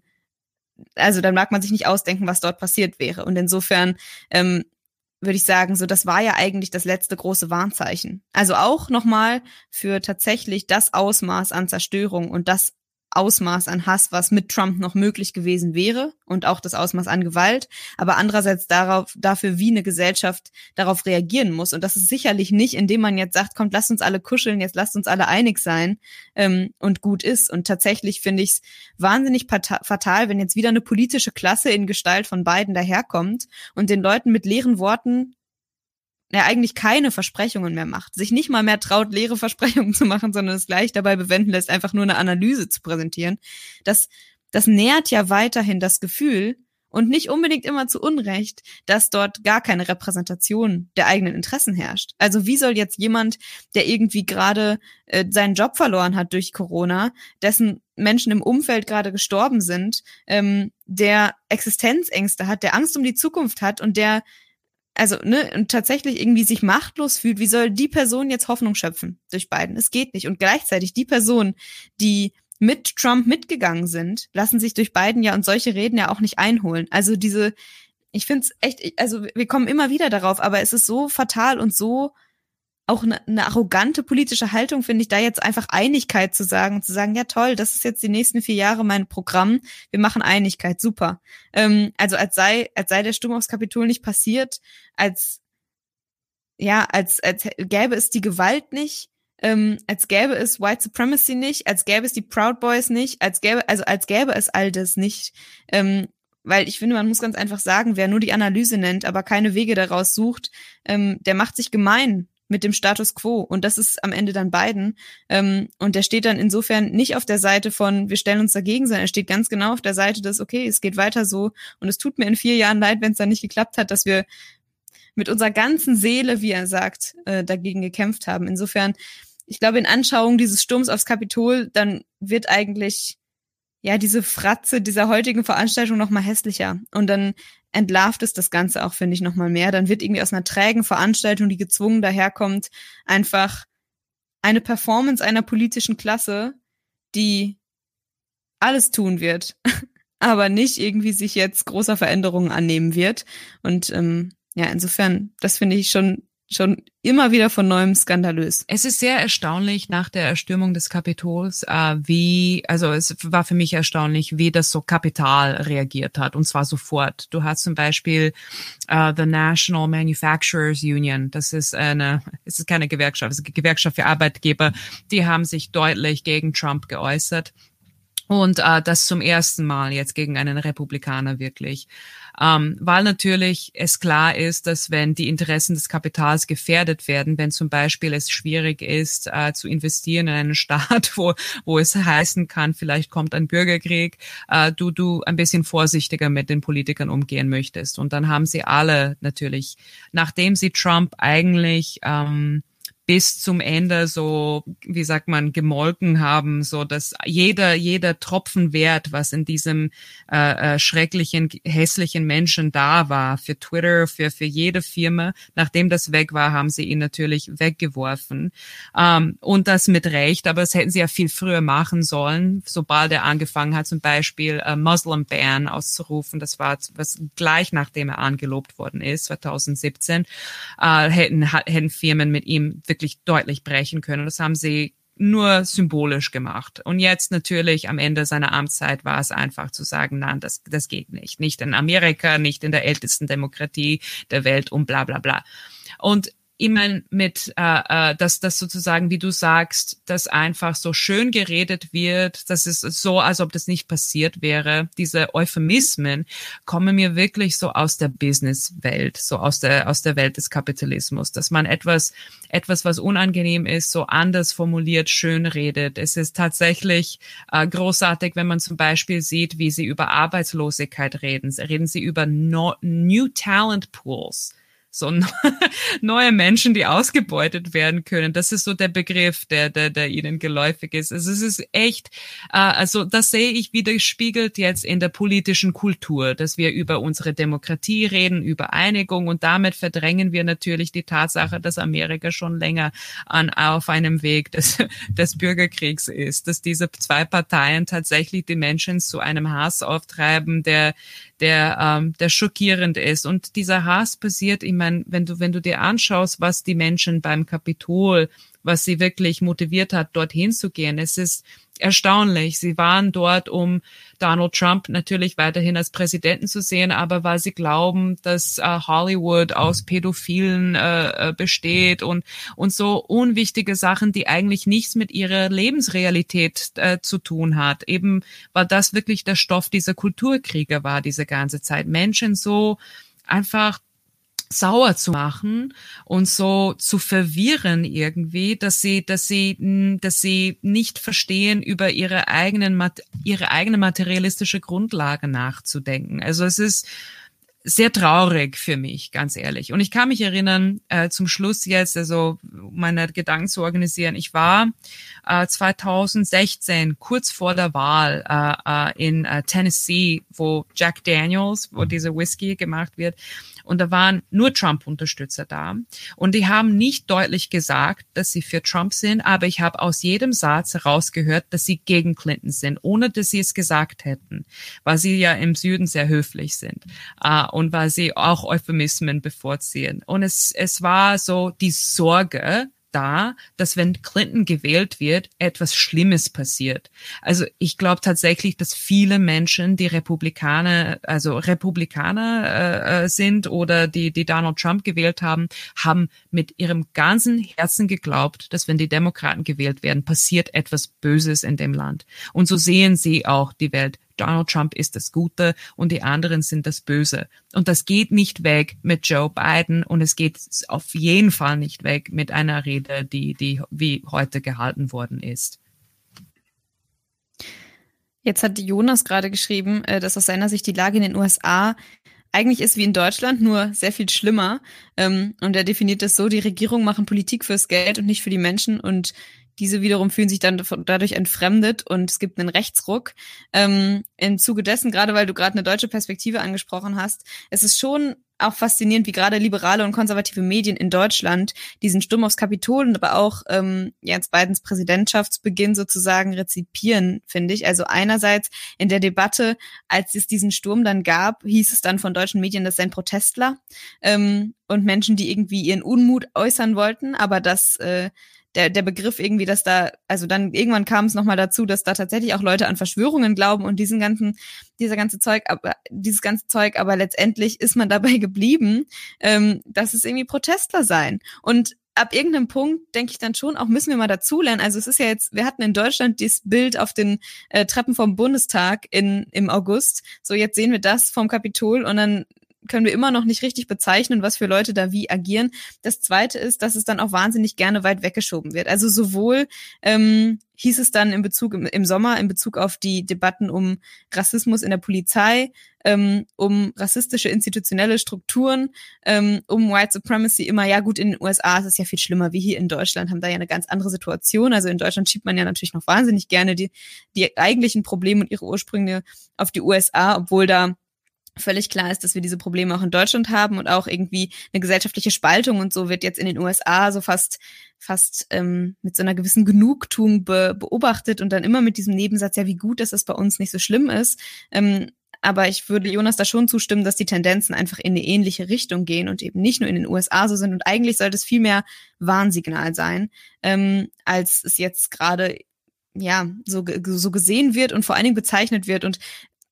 also dann mag man sich nicht ausdenken, was dort passiert wäre. Und insofern ähm, würde ich sagen, so das war ja eigentlich das letzte große Warnzeichen. Also auch nochmal für tatsächlich das Ausmaß an Zerstörung und das Ausmaß an Hass, was mit Trump noch möglich gewesen wäre und auch das Ausmaß an Gewalt, aber andererseits darauf, dafür, wie eine Gesellschaft darauf reagieren muss. Und das ist sicherlich nicht, indem man jetzt sagt, kommt, lasst uns alle kuscheln, jetzt lasst uns alle einig sein ähm, und gut ist. Und tatsächlich finde ich es wahnsinnig fatal, wenn jetzt wieder eine politische Klasse in Gestalt von Biden daherkommt und den Leuten mit leeren Worten er eigentlich keine Versprechungen mehr macht, sich nicht mal mehr traut, leere Versprechungen zu machen, sondern es gleich dabei bewenden lässt, einfach nur eine Analyse zu präsentieren. Das, das nährt ja weiterhin das Gefühl und nicht unbedingt immer zu Unrecht, dass dort gar keine Repräsentation der eigenen Interessen herrscht. Also wie soll jetzt jemand, der irgendwie gerade äh, seinen Job verloren hat durch Corona, dessen Menschen im Umfeld gerade gestorben sind, ähm, der Existenzängste hat, der Angst um die Zukunft hat und der Also, ne, und tatsächlich irgendwie sich machtlos fühlt, wie soll die Person jetzt Hoffnung schöpfen durch Biden? Es geht nicht. Und gleichzeitig die Personen, die mit Trump mitgegangen sind, lassen sich durch Biden ja und solche Reden ja auch nicht einholen. Also diese, ich finde es echt, also wir kommen immer wieder darauf, aber es ist so fatal und so auch eine, eine arrogante politische Haltung, finde ich, da jetzt einfach Einigkeit zu sagen und zu sagen, ja toll, das ist jetzt die nächsten vier Jahre mein Programm, wir machen Einigkeit, super. Ähm, also als sei, als sei der Sturm aufs Kapitol nicht passiert, als, ja, als, als gäbe es die Gewalt nicht, ähm, als gäbe es White Supremacy nicht, als gäbe es die Proud Boys nicht, als gäbe, also als gäbe es all das nicht, ähm, weil ich finde, man muss ganz einfach sagen, wer nur die Analyse nennt, aber keine Wege daraus sucht, ähm, der macht sich gemein mit dem Status quo. Und das ist am Ende dann Biden. Ähm, und der steht dann insofern nicht auf der Seite von, wir stellen uns dagegen, sondern er steht ganz genau auf der Seite des, okay, es geht weiter so. Und es tut mir in vier Jahren leid, wenn es dann nicht geklappt hat, dass wir mit unserer ganzen Seele, wie er sagt, äh, dagegen gekämpft haben. Insofern, ich glaube, in Anschauung dieses Sturms aufs Kapitol, dann wird eigentlich ja diese Fratze dieser heutigen Veranstaltung noch mal hässlicher. Und dann entlarvt es das Ganze auch, finde ich, noch mal mehr. Dann wird irgendwie aus einer trägen Veranstaltung, die gezwungen daherkommt, einfach eine Performance einer politischen Klasse, die alles tun wird, aber nicht irgendwie sich jetzt großer Veränderungen annehmen wird. Und ähm, ja, insofern, das finde ich schon schon immer wieder von neuem skandalös. Es ist sehr erstaunlich nach der Erstürmung des Kapitols, äh, wie, also es war für mich erstaunlich, wie das so Kapital reagiert hat, und zwar sofort. Du hast zum Beispiel äh, the National Manufacturers Union, das ist eine, es ist keine Gewerkschaft, es ist eine Gewerkschaft für Arbeitgeber, die haben sich deutlich gegen Trump geäußert. Und äh, das zum ersten Mal jetzt gegen einen Republikaner wirklich. Ähm, weil natürlich es klar ist, dass wenn die Interessen des Kapitals gefährdet werden, wenn zum Beispiel es schwierig ist, äh, zu investieren in einen Staat, wo wo es heißen kann, vielleicht kommt ein Bürgerkrieg, äh, du du ein bisschen vorsichtiger mit den Politikern umgehen möchtest. Und dann haben sie alle natürlich, nachdem sie Trump eigentlich ähm, bis zum Ende so, wie sagt man, gemolken haben, so dass jeder jeder Tropfen Wert, was in diesem äh, äh, schrecklichen, hässlichen Menschen da war, für Twitter, für für jede Firma, nachdem das weg war, haben sie ihn natürlich weggeworfen. Ähm, und das mit Recht, aber das hätten sie ja viel früher machen sollen, sobald er angefangen hat, zum Beispiel äh, Muslim Ban auszurufen. Das war was gleich nachdem er angelobt worden ist, zwanzig siebzehn, äh, hätten hätten Firmen mit ihm wirklich deutlich brechen können. Das haben sie nur symbolisch gemacht. Und jetzt natürlich am Ende seiner Amtszeit war es einfach zu sagen, nein, das, das geht nicht. Nicht in Amerika, nicht in der ältesten Demokratie der Welt und bla bla bla. Und ich meine, mit, äh, äh, dass das sozusagen, wie du sagst, dass einfach so schön geredet wird, das ist so, als ob das nicht passiert wäre. Diese Euphemismen kommen mir wirklich so aus der Businesswelt, so aus der aus der Welt des Kapitalismus, dass man etwas, etwas, was unangenehm ist, so anders formuliert, schön redet. Es ist tatsächlich äh, großartig, wenn man zum Beispiel sieht, wie sie über Arbeitslosigkeit reden. Reden sie über no, New Talent Pools. So neue Menschen, die ausgebeutet werden können. Das ist so der Begriff, der der, der ihnen geläufig ist. Also es ist echt, äh, also das sehe ich widerspiegelt jetzt in der politischen Kultur, dass wir über unsere Demokratie reden, über Einigung, und damit verdrängen wir natürlich die Tatsache, dass Amerika schon länger an auf einem Weg des, des Bürgerkriegs ist, dass diese zwei Parteien tatsächlich die Menschen zu einem Hass auftreiben, der der ähm, der schockierend ist. Und dieser Hass passiert, ich meine, wenn du wenn du dir anschaust, was die Menschen beim Kapitol, was sie wirklich motiviert hat, dorthin zu gehen, es ist erstaunlich. Sie waren dort, um Donald Trump natürlich weiterhin als Präsidenten zu sehen, aber weil sie glauben, dass äh, Hollywood aus Pädophilen äh, besteht und und so unwichtige Sachen, die eigentlich nichts mit ihrer Lebensrealität äh, zu tun hat. Eben, weil das wirklich der Stoff dieser Kulturkriege war, diese ganze Zeit. Menschen so einfach sauer zu machen und so zu verwirren irgendwie, dass sie, dass sie, dass sie nicht verstehen, über ihre eigenen, ihre eigene materialistische Grundlage nachzudenken. Also es ist sehr traurig für mich, ganz ehrlich. Und ich kann mich erinnern, äh, zum Schluss jetzt, also meine Gedanken zu organisieren, ich war äh, zwanzig sechzehn, kurz vor der Wahl äh, äh, in äh, Tennessee, wo Jack Daniels, wo diese Whisky gemacht wird, und da waren nur Trump-Unterstützer da. Und die haben nicht deutlich gesagt, dass sie für Trump sind, aber ich habe aus jedem Satz herausgehört, dass sie gegen Clinton sind, ohne dass sie es gesagt hätten, weil sie ja im Süden sehr höflich sind äh, und weil sie auch Euphemismen bevorziehen. Und es, es war so die Sorge da, dass wenn Clinton gewählt wird, etwas Schlimmes passiert. Also ich glaube tatsächlich, dass viele Menschen, die Republikaner, also Republikaner äh, sind oder die, die Donald Trump gewählt haben, haben mit ihrem ganzen Herzen geglaubt, dass wenn die Demokraten gewählt werden, passiert etwas Böses in dem Land. Und so sehen sie auch die Welt. Donald Trump ist das Gute und die anderen sind das Böse. Und das geht nicht weg mit Joe Biden, und es geht auf jeden Fall nicht weg mit einer Rede, die, die wie heute gehalten worden ist. Jetzt hat Jonas gerade geschrieben, dass aus seiner Sicht die Lage in den U S A eigentlich ist wie in Deutschland, nur sehr viel schlimmer. Und er definiert das so: Die Regierungen machen Politik fürs Geld und nicht für die Menschen, und diese wiederum fühlen sich dann dadurch entfremdet und es gibt einen Rechtsruck. Ähm, im Zuge dessen, gerade weil du gerade eine deutsche Perspektive angesprochen hast, es ist schon auch faszinierend, wie gerade liberale und konservative Medien in Deutschland diesen Sturm aufs Kapitol und aber auch ähm, Jens Bidens Präsidentschaftsbeginn sozusagen rezipieren, finde ich. Also einerseits in der Debatte, als es diesen Sturm dann gab, hieß es dann von deutschen Medien, das seien Protestler ähm, und Menschen, die irgendwie ihren Unmut äußern wollten, aber das äh, der der Begriff irgendwie, dass da, also dann irgendwann kam es nochmal dazu, dass da tatsächlich auch Leute an Verschwörungen glauben und diesen ganzen, dieser ganze Zeug, aber dieses ganze Zeug, aber letztendlich ist man dabei geblieben, ähm, dass es irgendwie Protestler seien. Und ab irgendeinem Punkt denke ich dann schon, auch müssen wir mal dazulernen. Also es ist ja jetzt, wir hatten in Deutschland dieses Bild auf den äh, Treppen vom Bundestag in im August. So, jetzt sehen wir das vom Kapitol und dann können wir immer noch nicht richtig bezeichnen, was für Leute da wie agieren. Das Zweite ist, dass es dann auch wahnsinnig gerne weit weggeschoben wird. Also sowohl ähm, hieß es dann in Bezug im, im Sommer in Bezug auf die Debatten um Rassismus in der Polizei, ähm, um rassistische institutionelle Strukturen, ähm, um White Supremacy immer, ja gut, in den U S A ist es ja viel schlimmer, wie hier in Deutschland, haben da ja eine ganz andere Situation. Also in Deutschland schiebt man ja natürlich noch wahnsinnig gerne die, die eigentlichen Probleme und ihre Ursprünge auf die U S A, obwohl da völlig klar ist, dass wir diese Probleme auch in Deutschland haben und auch irgendwie eine gesellschaftliche Spaltung und so wird jetzt in den U S A so fast fast ähm, mit so einer gewissen Genugtuung be- beobachtet und dann immer mit diesem Nebensatz, ja wie gut, dass es bei uns nicht so schlimm ist. Ähm, aber ich würde Jonas da schon zustimmen, dass die Tendenzen einfach in eine ähnliche Richtung gehen und eben nicht nur in den U S A so sind und eigentlich sollte es viel mehr Warnsignal sein, ähm, als es jetzt gerade ja so so gesehen wird und vor allen Dingen bezeichnet wird. Und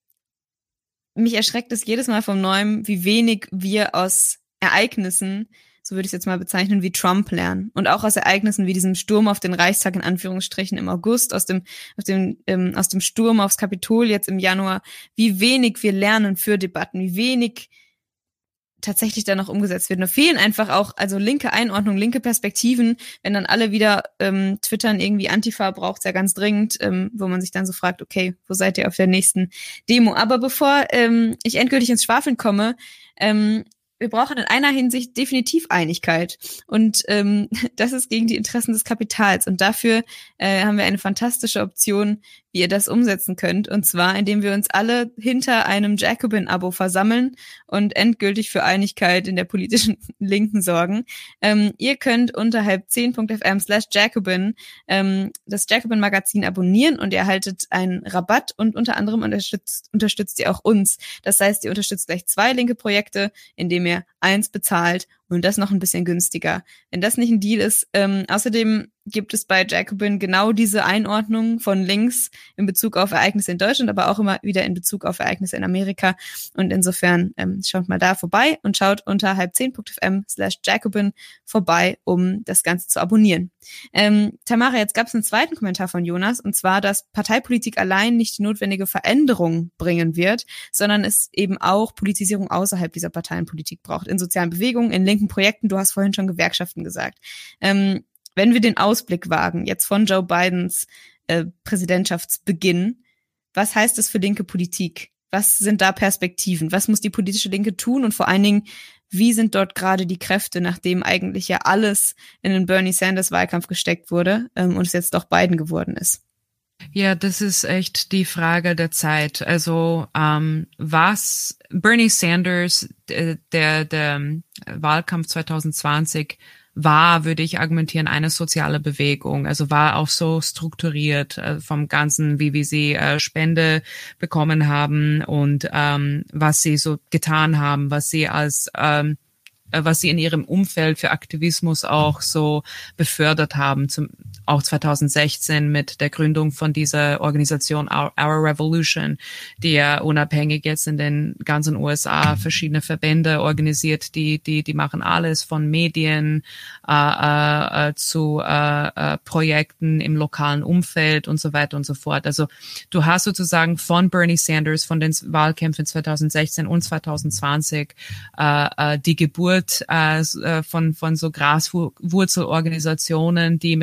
mich erschreckt es jedes Mal vom Neuem, wie wenig wir aus Ereignissen, so würde ich es jetzt mal bezeichnen, wie Trump lernen. Und auch aus Ereignissen wie diesem Sturm auf den Reichstag in Anführungsstrichen im August, aus dem, aus dem, ähm, aus dem Sturm aufs Kapitol jetzt im Januar, wie wenig wir lernen für Debatten, wie wenig tatsächlich da noch umgesetzt wird. Nur fehlen einfach auch, also linke Einordnung, linke Perspektiven, wenn dann alle wieder ähm, twittern, irgendwie Antifa braucht's ja ganz dringend, ähm, wo man sich dann so fragt, okay, wo seid ihr auf der nächsten Demo? Aber bevor ähm, ich endgültig ins Schwafeln komme, ähm, wir brauchen in einer Hinsicht definitiv Einigkeit. Und ähm, das ist gegen die Interessen des Kapitals. Und dafür äh, haben wir eine fantastische Option, wie ihr das umsetzen könnt. Und zwar, indem wir uns alle hinter einem Jacobin-Abo versammeln und endgültig für Einigkeit in der politischen Linken sorgen. Ähm, ihr könnt unter halb zehn punkt f m slash Jacobin ähm, das Jacobin-Magazin abonnieren und ihr erhaltet einen Rabatt und unter anderem unterstützt, unterstützt ihr auch uns. Das heißt, ihr unterstützt gleich zwei linke Projekte, indem ihr eins bezahlt und das noch ein bisschen günstiger. Wenn das nicht ein Deal ist, ähm, außerdem gibt es bei Jacobin genau diese Einordnung von Links in Bezug auf Ereignisse in Deutschland, aber auch immer wieder in Bezug auf Ereignisse in Amerika. Und insofern ähm, schaut mal da vorbei und schaut unter halb zehn punkt f m slash Jacobin vorbei, um das Ganze zu abonnieren. Ähm, Tamara, jetzt gab es einen zweiten Kommentar von Jonas, und zwar, dass Parteipolitik allein nicht die notwendige Veränderung bringen wird, sondern es eben auch Politisierung außerhalb dieser Parteienpolitik braucht, in sozialen Bewegungen, in linken Projekten. Du hast vorhin schon Gewerkschaften gesagt. Ähm, Wenn wir den Ausblick wagen, jetzt von Joe Bidens äh, Präsidentschaftsbeginn, was heißt das für linke Politik? Was sind da Perspektiven? Was muss die politische Linke tun? Und vor allen Dingen, wie sind dort gerade die Kräfte, nachdem eigentlich ja alles in den Bernie Sanders Wahlkampf gesteckt wurde ähm, und es jetzt doch Biden geworden ist? Ja, das ist echt die Frage der Zeit. Also ähm, was Bernie Sanders, der, der, der Wahlkampf zwanzig zwanzig war, würde ich argumentieren, eine soziale Bewegung. Also war auch so strukturiert äh, vom Ganzen, wie wie sie äh, Spende bekommen haben und ähm, was sie so getan haben, was sie als ähm, was sie in ihrem Umfeld für Aktivismus auch so befördert haben, zum, auch zwanzig sechzehn mit der Gründung von dieser Organisation Our, Our Revolution, die ja unabhängig jetzt in den ganzen U S A verschiedene Verbände organisiert, die die die machen alles von Medien äh, äh, zu äh, äh, Projekten im lokalen Umfeld und so weiter und so fort. Also du hast sozusagen von Bernie Sanders, von den Wahlkämpfen zwanzig sechzehn und zwanzig zwanzig äh, äh, die Geburt Äh, von von so Graswurzelorganisationen, die miteinander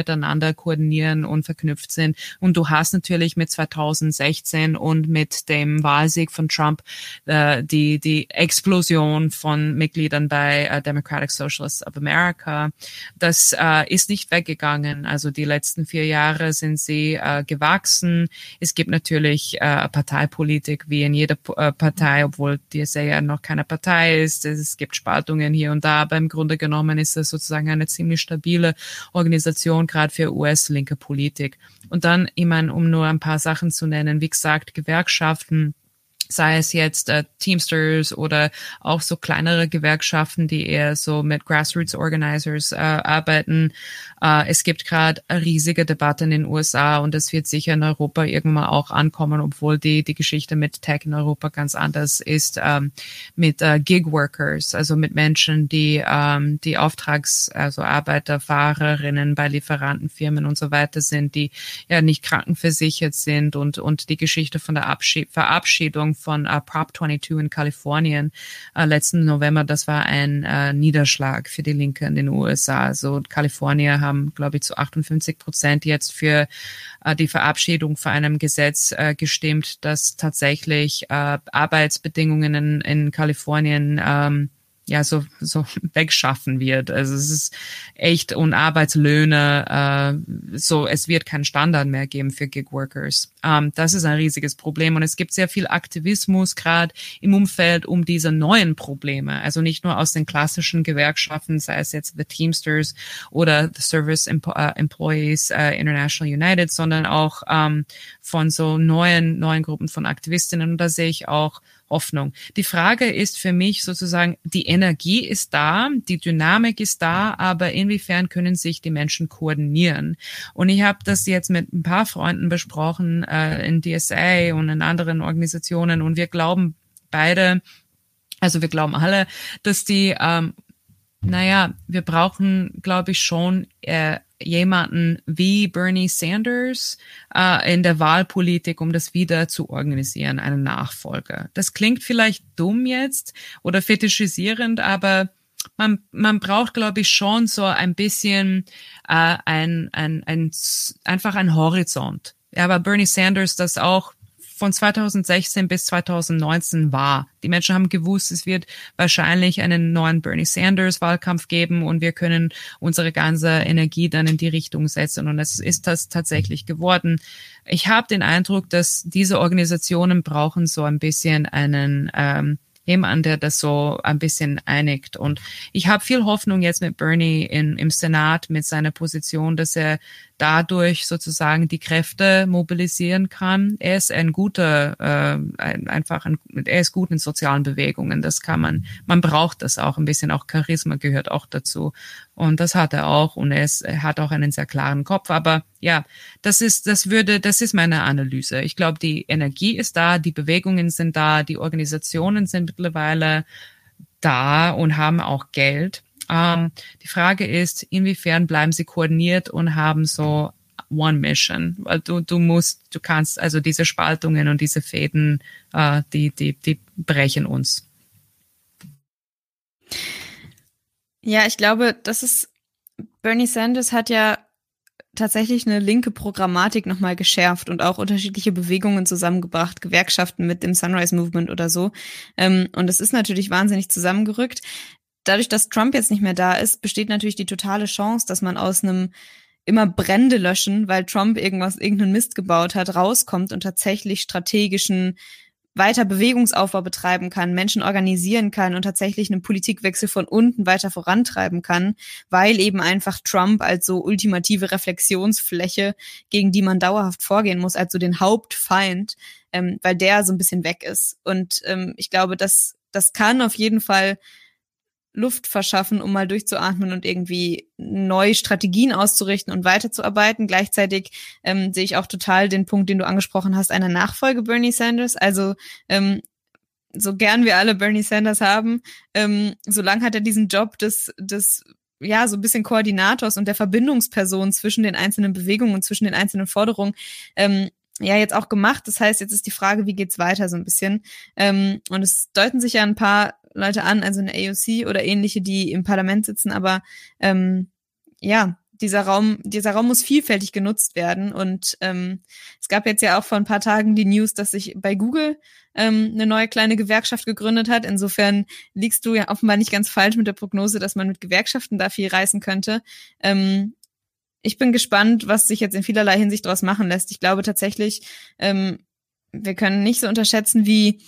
miteinander koordinieren und verknüpft sind. Und du hast natürlich mit zweitausendsechzehn und mit dem Wahlsieg von Trump äh, die die Explosion von Mitgliedern bei äh, Democratic Socialists of America. Das äh, ist nicht weggegangen. Also die letzten vier Jahre sind sie äh, gewachsen. Es gibt natürlich äh, Parteipolitik wie in jeder äh, Partei, obwohl die S A ja noch keine Partei ist. Es gibt Spaltungen hier und da, aber im Grunde genommen ist das sozusagen eine ziemlich stabile Organisation, gerade für U S-linke Politik. Und dann, ich meine, um nur ein paar Sachen zu nennen, wie gesagt, Gewerkschaften, sei es jetzt äh, Teamsters oder auch so kleinere Gewerkschaften, die eher so mit Grassroots Organizers äh, arbeiten. Äh, es gibt gerade eine riesige Debatte in den U S A und das wird sicher in Europa irgendwann auch ankommen, obwohl die die Geschichte mit Tech in Europa ganz anders ist, ähm, mit äh, Gig-Workers, also mit Menschen, die ähm, die Auftrags-, also Arbeiter, Fahrerinnen bei Lieferantenfirmen und so weiter sind, die ja nicht krankenversichert sind und und die Geschichte von der Abschied- Verabschiedung von uh, Prop zweiundzwanzig in Kalifornien uh, letzten November, das war ein uh, Niederschlag für die Linke in den U S A. Also Kalifornier haben, glaube ich, zu achtundfünfzig Prozent jetzt für uh, die Verabschiedung von einem Gesetz uh, gestimmt, das tatsächlich uh, Arbeitsbedingungen in, in Kalifornien um, ja so so wegschaffen wird. Also es ist echt, und Arbeitslöhne, äh, so es wird keinen Standard mehr geben für Gig-Workers. Ähm, das ist ein riesiges Problem und es gibt sehr viel Aktivismus gerade im Umfeld um diese neuen Probleme. Also nicht nur aus den klassischen Gewerkschaften, sei es jetzt the Teamsters oder the Service Empo- uh, Employees uh, International United, sondern auch ähm, von so neuen neuen Gruppen von Aktivistinnen. Und da sehe ich auch Hoffnung. Die Frage ist für mich sozusagen, die Energie ist da, die Dynamik ist da, aber inwiefern können sich die Menschen koordinieren? Und ich habe das jetzt mit ein paar Freunden besprochen äh, in D S A und in anderen Organisationen und wir glauben beide, also wir glauben alle, dass die, ähm, naja, wir brauchen, glaube ich, schon äh, jemanden wie Bernie Sanders äh, in der Wahlpolitik, um das wieder zu organisieren, einen Nachfolger. Das klingt vielleicht dumm jetzt oder fetischisierend, aber man man braucht, glaube ich, schon so ein bisschen äh, ein, ein, ein einfach ein Horizont. Ja, aber Bernie Sanders das auch von zweitausendsechzehn bis zweitausendneunzehn war. Die Menschen haben gewusst, es wird wahrscheinlich einen neuen Bernie Sanders Wahlkampf geben und wir können unsere ganze Energie dann in die Richtung setzen und es ist das tatsächlich geworden. Ich habe den Eindruck, dass diese Organisationen brauchen so ein bisschen einen ähm, jemand, der das so ein bisschen einigt. Und ich habe viel Hoffnung jetzt mit Bernie in, im Senat mit seiner Position, dass er dadurch sozusagen die Kräfte mobilisieren kann. Er ist ein guter, äh, ein, einfach ein, er ist gut in sozialen Bewegungen. Das kann man, man braucht das auch ein bisschen. Auch Charisma gehört auch dazu. Und das hat er auch. Und er, ist, er hat auch einen sehr klaren Kopf. Aber ja, das ist, das würde, das ist meine Analyse. Ich glaube, die Energie ist da, die Bewegungen sind da, die Organisationen sind mittlerweile da und haben auch Geld. Um, die Frage ist, inwiefern bleiben sie koordiniert und haben so One Mission, weil du du musst, du kannst also diese Spaltungen und diese Fäden, uh, die die die brechen uns. Ja, ich glaube, das ist Bernie Sanders hat ja tatsächlich eine linke Programmatik nochmal geschärft und auch unterschiedliche Bewegungen zusammengebracht, Gewerkschaften mit dem Sunrise Movement oder so. Ähm, und es ist natürlich wahnsinnig zusammengerückt. Dadurch, dass Trump jetzt nicht mehr da ist, besteht natürlich die totale Chance, dass man aus einem immer Brände löschen, weil Trump irgendwas, irgendeinen Mist gebaut hat, rauskommt und tatsächlich strategischen weiter Bewegungsaufbau betreiben kann, Menschen organisieren kann und tatsächlich einen Politikwechsel von unten weiter vorantreiben kann, weil eben einfach Trump als so ultimative Reflexionsfläche, gegen die man dauerhaft vorgehen muss, als so den Hauptfeind, ähm, weil der so ein bisschen weg ist. Und ähm, ich glaube, das, das kann auf jeden Fall Luft verschaffen, um mal durchzuatmen und irgendwie neue Strategien auszurichten und weiterzuarbeiten. Gleichzeitig ähm, sehe ich auch total den Punkt, den du angesprochen hast, einer Nachfolge Bernie Sanders. Also ähm, so gern wir alle Bernie Sanders haben, ähm, solange hat er diesen Job des, des ja so ein bisschen Koordinators und der Verbindungsperson zwischen den einzelnen Bewegungen und zwischen den einzelnen Forderungen ähm, ja jetzt auch gemacht. Das heißt, jetzt ist die Frage, wie geht's weiter so ein bisschen. Ähm, und es deuten sich ja ein paar Leute an, also eine A O C oder ähnliche, die im Parlament sitzen, aber ähm, ja, dieser Raum, dieser Raum muss vielfältig genutzt werden. Und ähm, es gab jetzt ja auch vor ein paar Tagen die News, dass sich bei Google ähm, eine neue kleine Gewerkschaft gegründet hat. Insofern liegst du ja offenbar nicht ganz falsch mit der Prognose, dass man mit Gewerkschaften da viel reißen könnte. Ähm, ich bin gespannt, was sich jetzt in vielerlei Hinsicht daraus machen lässt. Ich glaube tatsächlich, ähm, wir können nicht so unterschätzen, wie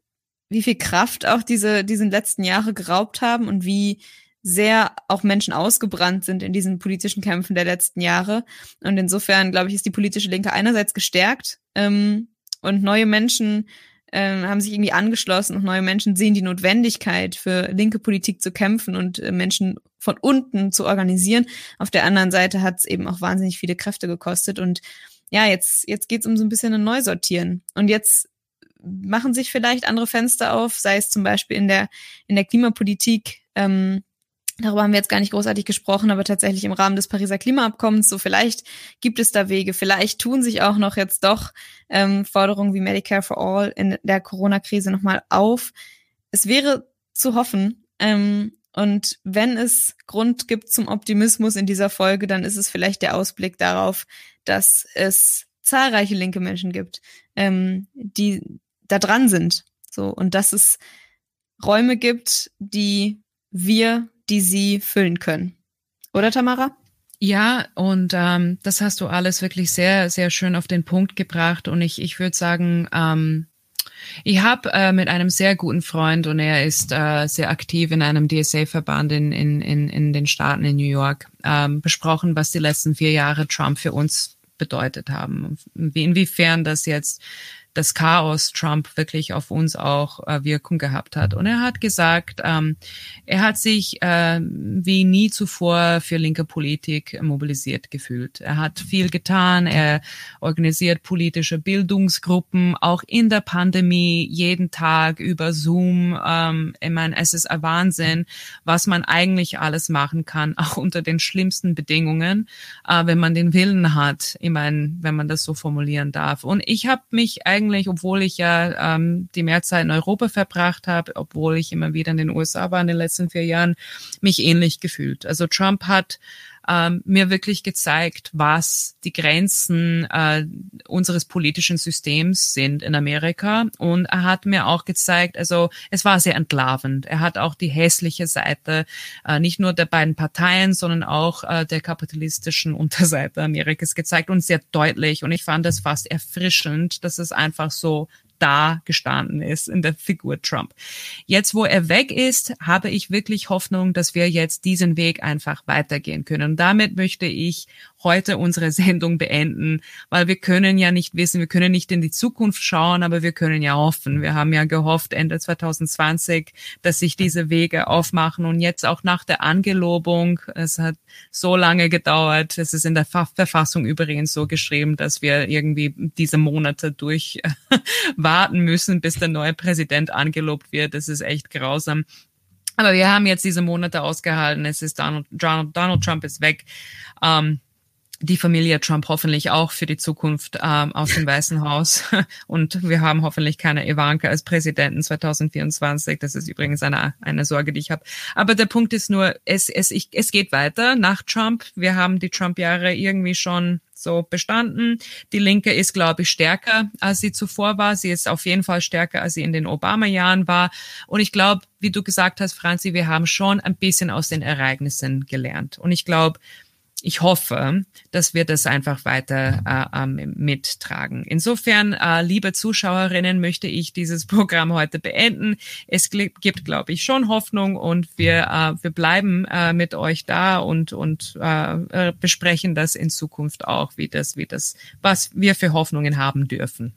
wie viel Kraft auch diese diesen letzten Jahre geraubt haben und wie sehr auch Menschen ausgebrannt sind in diesen politischen Kämpfen der letzten Jahre. Und insofern, glaube ich, ist die politische Linke einerseits gestärkt ähm, und neue Menschen ähm, haben sich irgendwie angeschlossen und neue Menschen sehen die Notwendigkeit, für linke Politik zu kämpfen und äh, Menschen von unten zu organisieren. Auf der anderen Seite hat es eben auch wahnsinnig viele Kräfte gekostet. Und ja, jetzt, jetzt geht es um so ein bisschen ein Neusortieren. Und jetzt machen sich vielleicht andere Fenster auf, sei es zum Beispiel in der, in der Klimapolitik. Ähm, darüber haben wir jetzt gar nicht großartig gesprochen, aber tatsächlich im Rahmen des Pariser Klimaabkommens, so vielleicht gibt es da Wege, vielleicht tun sich auch noch jetzt doch ähm, Forderungen wie Medicare for All in der Corona-Krise nochmal auf. Es wäre zu hoffen, ähm, und wenn es Grund gibt zum Optimismus in dieser Folge, dann ist es vielleicht der Ausblick darauf, dass es zahlreiche linke Menschen gibt, ähm, die da dran sind. So, und dass es Räume gibt, die wir, die sie füllen können. Oder, Tamara? Ja, und ähm, das hast du alles wirklich sehr, sehr schön auf den Punkt gebracht. Und ich, ich würde sagen, ähm, ich habe äh, mit einem sehr guten Freund, und er ist äh, sehr aktiv in einem D S A-Verband in, in, in, in den Staaten in New York, ähm, besprochen, was die letzten vier Jahre Trump für uns bedeutet haben. Inwiefern das jetzt das Chaos Trump wirklich auf uns auch äh, Wirkung gehabt hat. Und er hat gesagt, ähm, er hat sich äh, wie nie zuvor für linke Politik mobilisiert gefühlt. Er hat viel getan, er organisiert politische Bildungsgruppen, auch in der Pandemie, jeden Tag über Zoom. Ähm, ich meine, es ist ein Wahnsinn, was man eigentlich alles machen kann, auch unter den schlimmsten Bedingungen, äh, wenn man den Willen hat. Ich meine, wenn man das so formulieren darf. Und ich habe mich eigentlich obwohl ich ja ähm, die Mehrzeit in Europa verbracht habe, obwohl ich immer wieder in den U S A war in den letzten vier Jahren, mich ähnlich gefühlt. Also Trump hat ähm, mir wirklich gezeigt, was die Grenzen äh, unseres politischen Systems sind in Amerika. Und er hat mir auch gezeigt, also es war sehr entlarvend. Er hat auch die hässliche Seite äh, nicht nur der beiden Parteien, sondern auch äh, der kapitalistischen Unterseite Amerikas gezeigt und sehr deutlich. Und ich fand das fast erfrischend, dass es einfach so da gestanden ist in der Figur Trump. Jetzt, wo er weg ist, habe ich wirklich Hoffnung, dass wir jetzt diesen Weg einfach weitergehen können. Und damit möchte ich heute unsere Sendung beenden, weil wir können ja nicht wissen, wir können nicht in die Zukunft schauen, aber wir können ja hoffen. Wir haben ja gehofft Ende zwanzig zwanzig, dass sich diese Wege aufmachen und jetzt auch nach der Angelobung, es hat so lange gedauert, es ist in der Verfassung übrigens so geschrieben, dass wir irgendwie diese Monate durch warten müssen, bis der neue Präsident angelobt wird. Das ist echt grausam. Aber wir haben jetzt diese Monate ausgehalten. Es ist Donald, Donald Trump ist weg. Ähm, die Familie Trump hoffentlich auch für die Zukunft ähm, aus dem Weißen Haus. Und wir haben hoffentlich keine Ivanka als Präsidenten zwanzig vierundzwanzig. Das ist übrigens eine eine Sorge, die ich habe. Aber der Punkt ist nur, es es ich, es geht weiter nach Trump. Wir haben die Trump-Jahre irgendwie schon so bestanden. Die Linke ist, glaube ich, stärker, als sie zuvor war. Sie ist auf jeden Fall stärker, als sie in den Obama-Jahren war. Und ich glaube, wie du gesagt hast, Franzi, wir haben schon ein bisschen aus den Ereignissen gelernt. Und ich glaube, ich hoffe, dass wir das einfach weiter äh, ähm, mittragen. Insofern, äh, liebe Zuschauerinnen, möchte ich dieses Programm heute beenden. Es gibt, glaube ich, schon Hoffnung und wir äh, wir bleiben äh, mit euch da und und äh, besprechen das in Zukunft auch, wie das wie das was wir für Hoffnungen haben dürfen.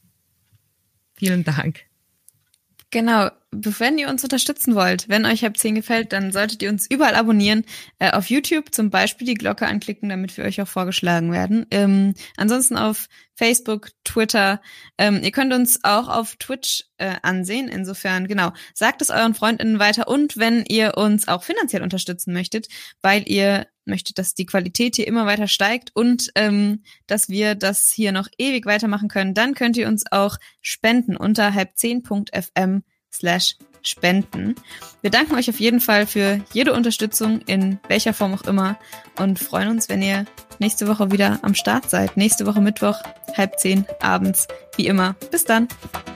Vielen Dank. Genau, wenn ihr uns unterstützen wollt, wenn euch Halb zehn gefällt, dann solltet ihr uns überall abonnieren. Äh, auf YouTube zum Beispiel die Glocke anklicken, damit wir euch auch vorgeschlagen werden. Ähm, ansonsten auf Facebook, Twitter. Ähm, ihr könnt uns auch auf Twitch äh, ansehen. Insofern, genau, sagt es euren FreundInnen weiter. Und wenn ihr uns auch finanziell unterstützen möchtet, weil ihr möchtet, dass die Qualität hier immer weiter steigt und ähm, dass wir das hier noch ewig weitermachen können, dann könnt ihr uns auch spenden unter halb zehn punkt f m slash spenden. Wir danken euch auf jeden Fall für jede Unterstützung, in welcher Form auch immer, und freuen uns, wenn ihr nächste Woche wieder am Start seid. Nächste Woche Mittwoch, halb zehn abends, wie immer. Bis dann!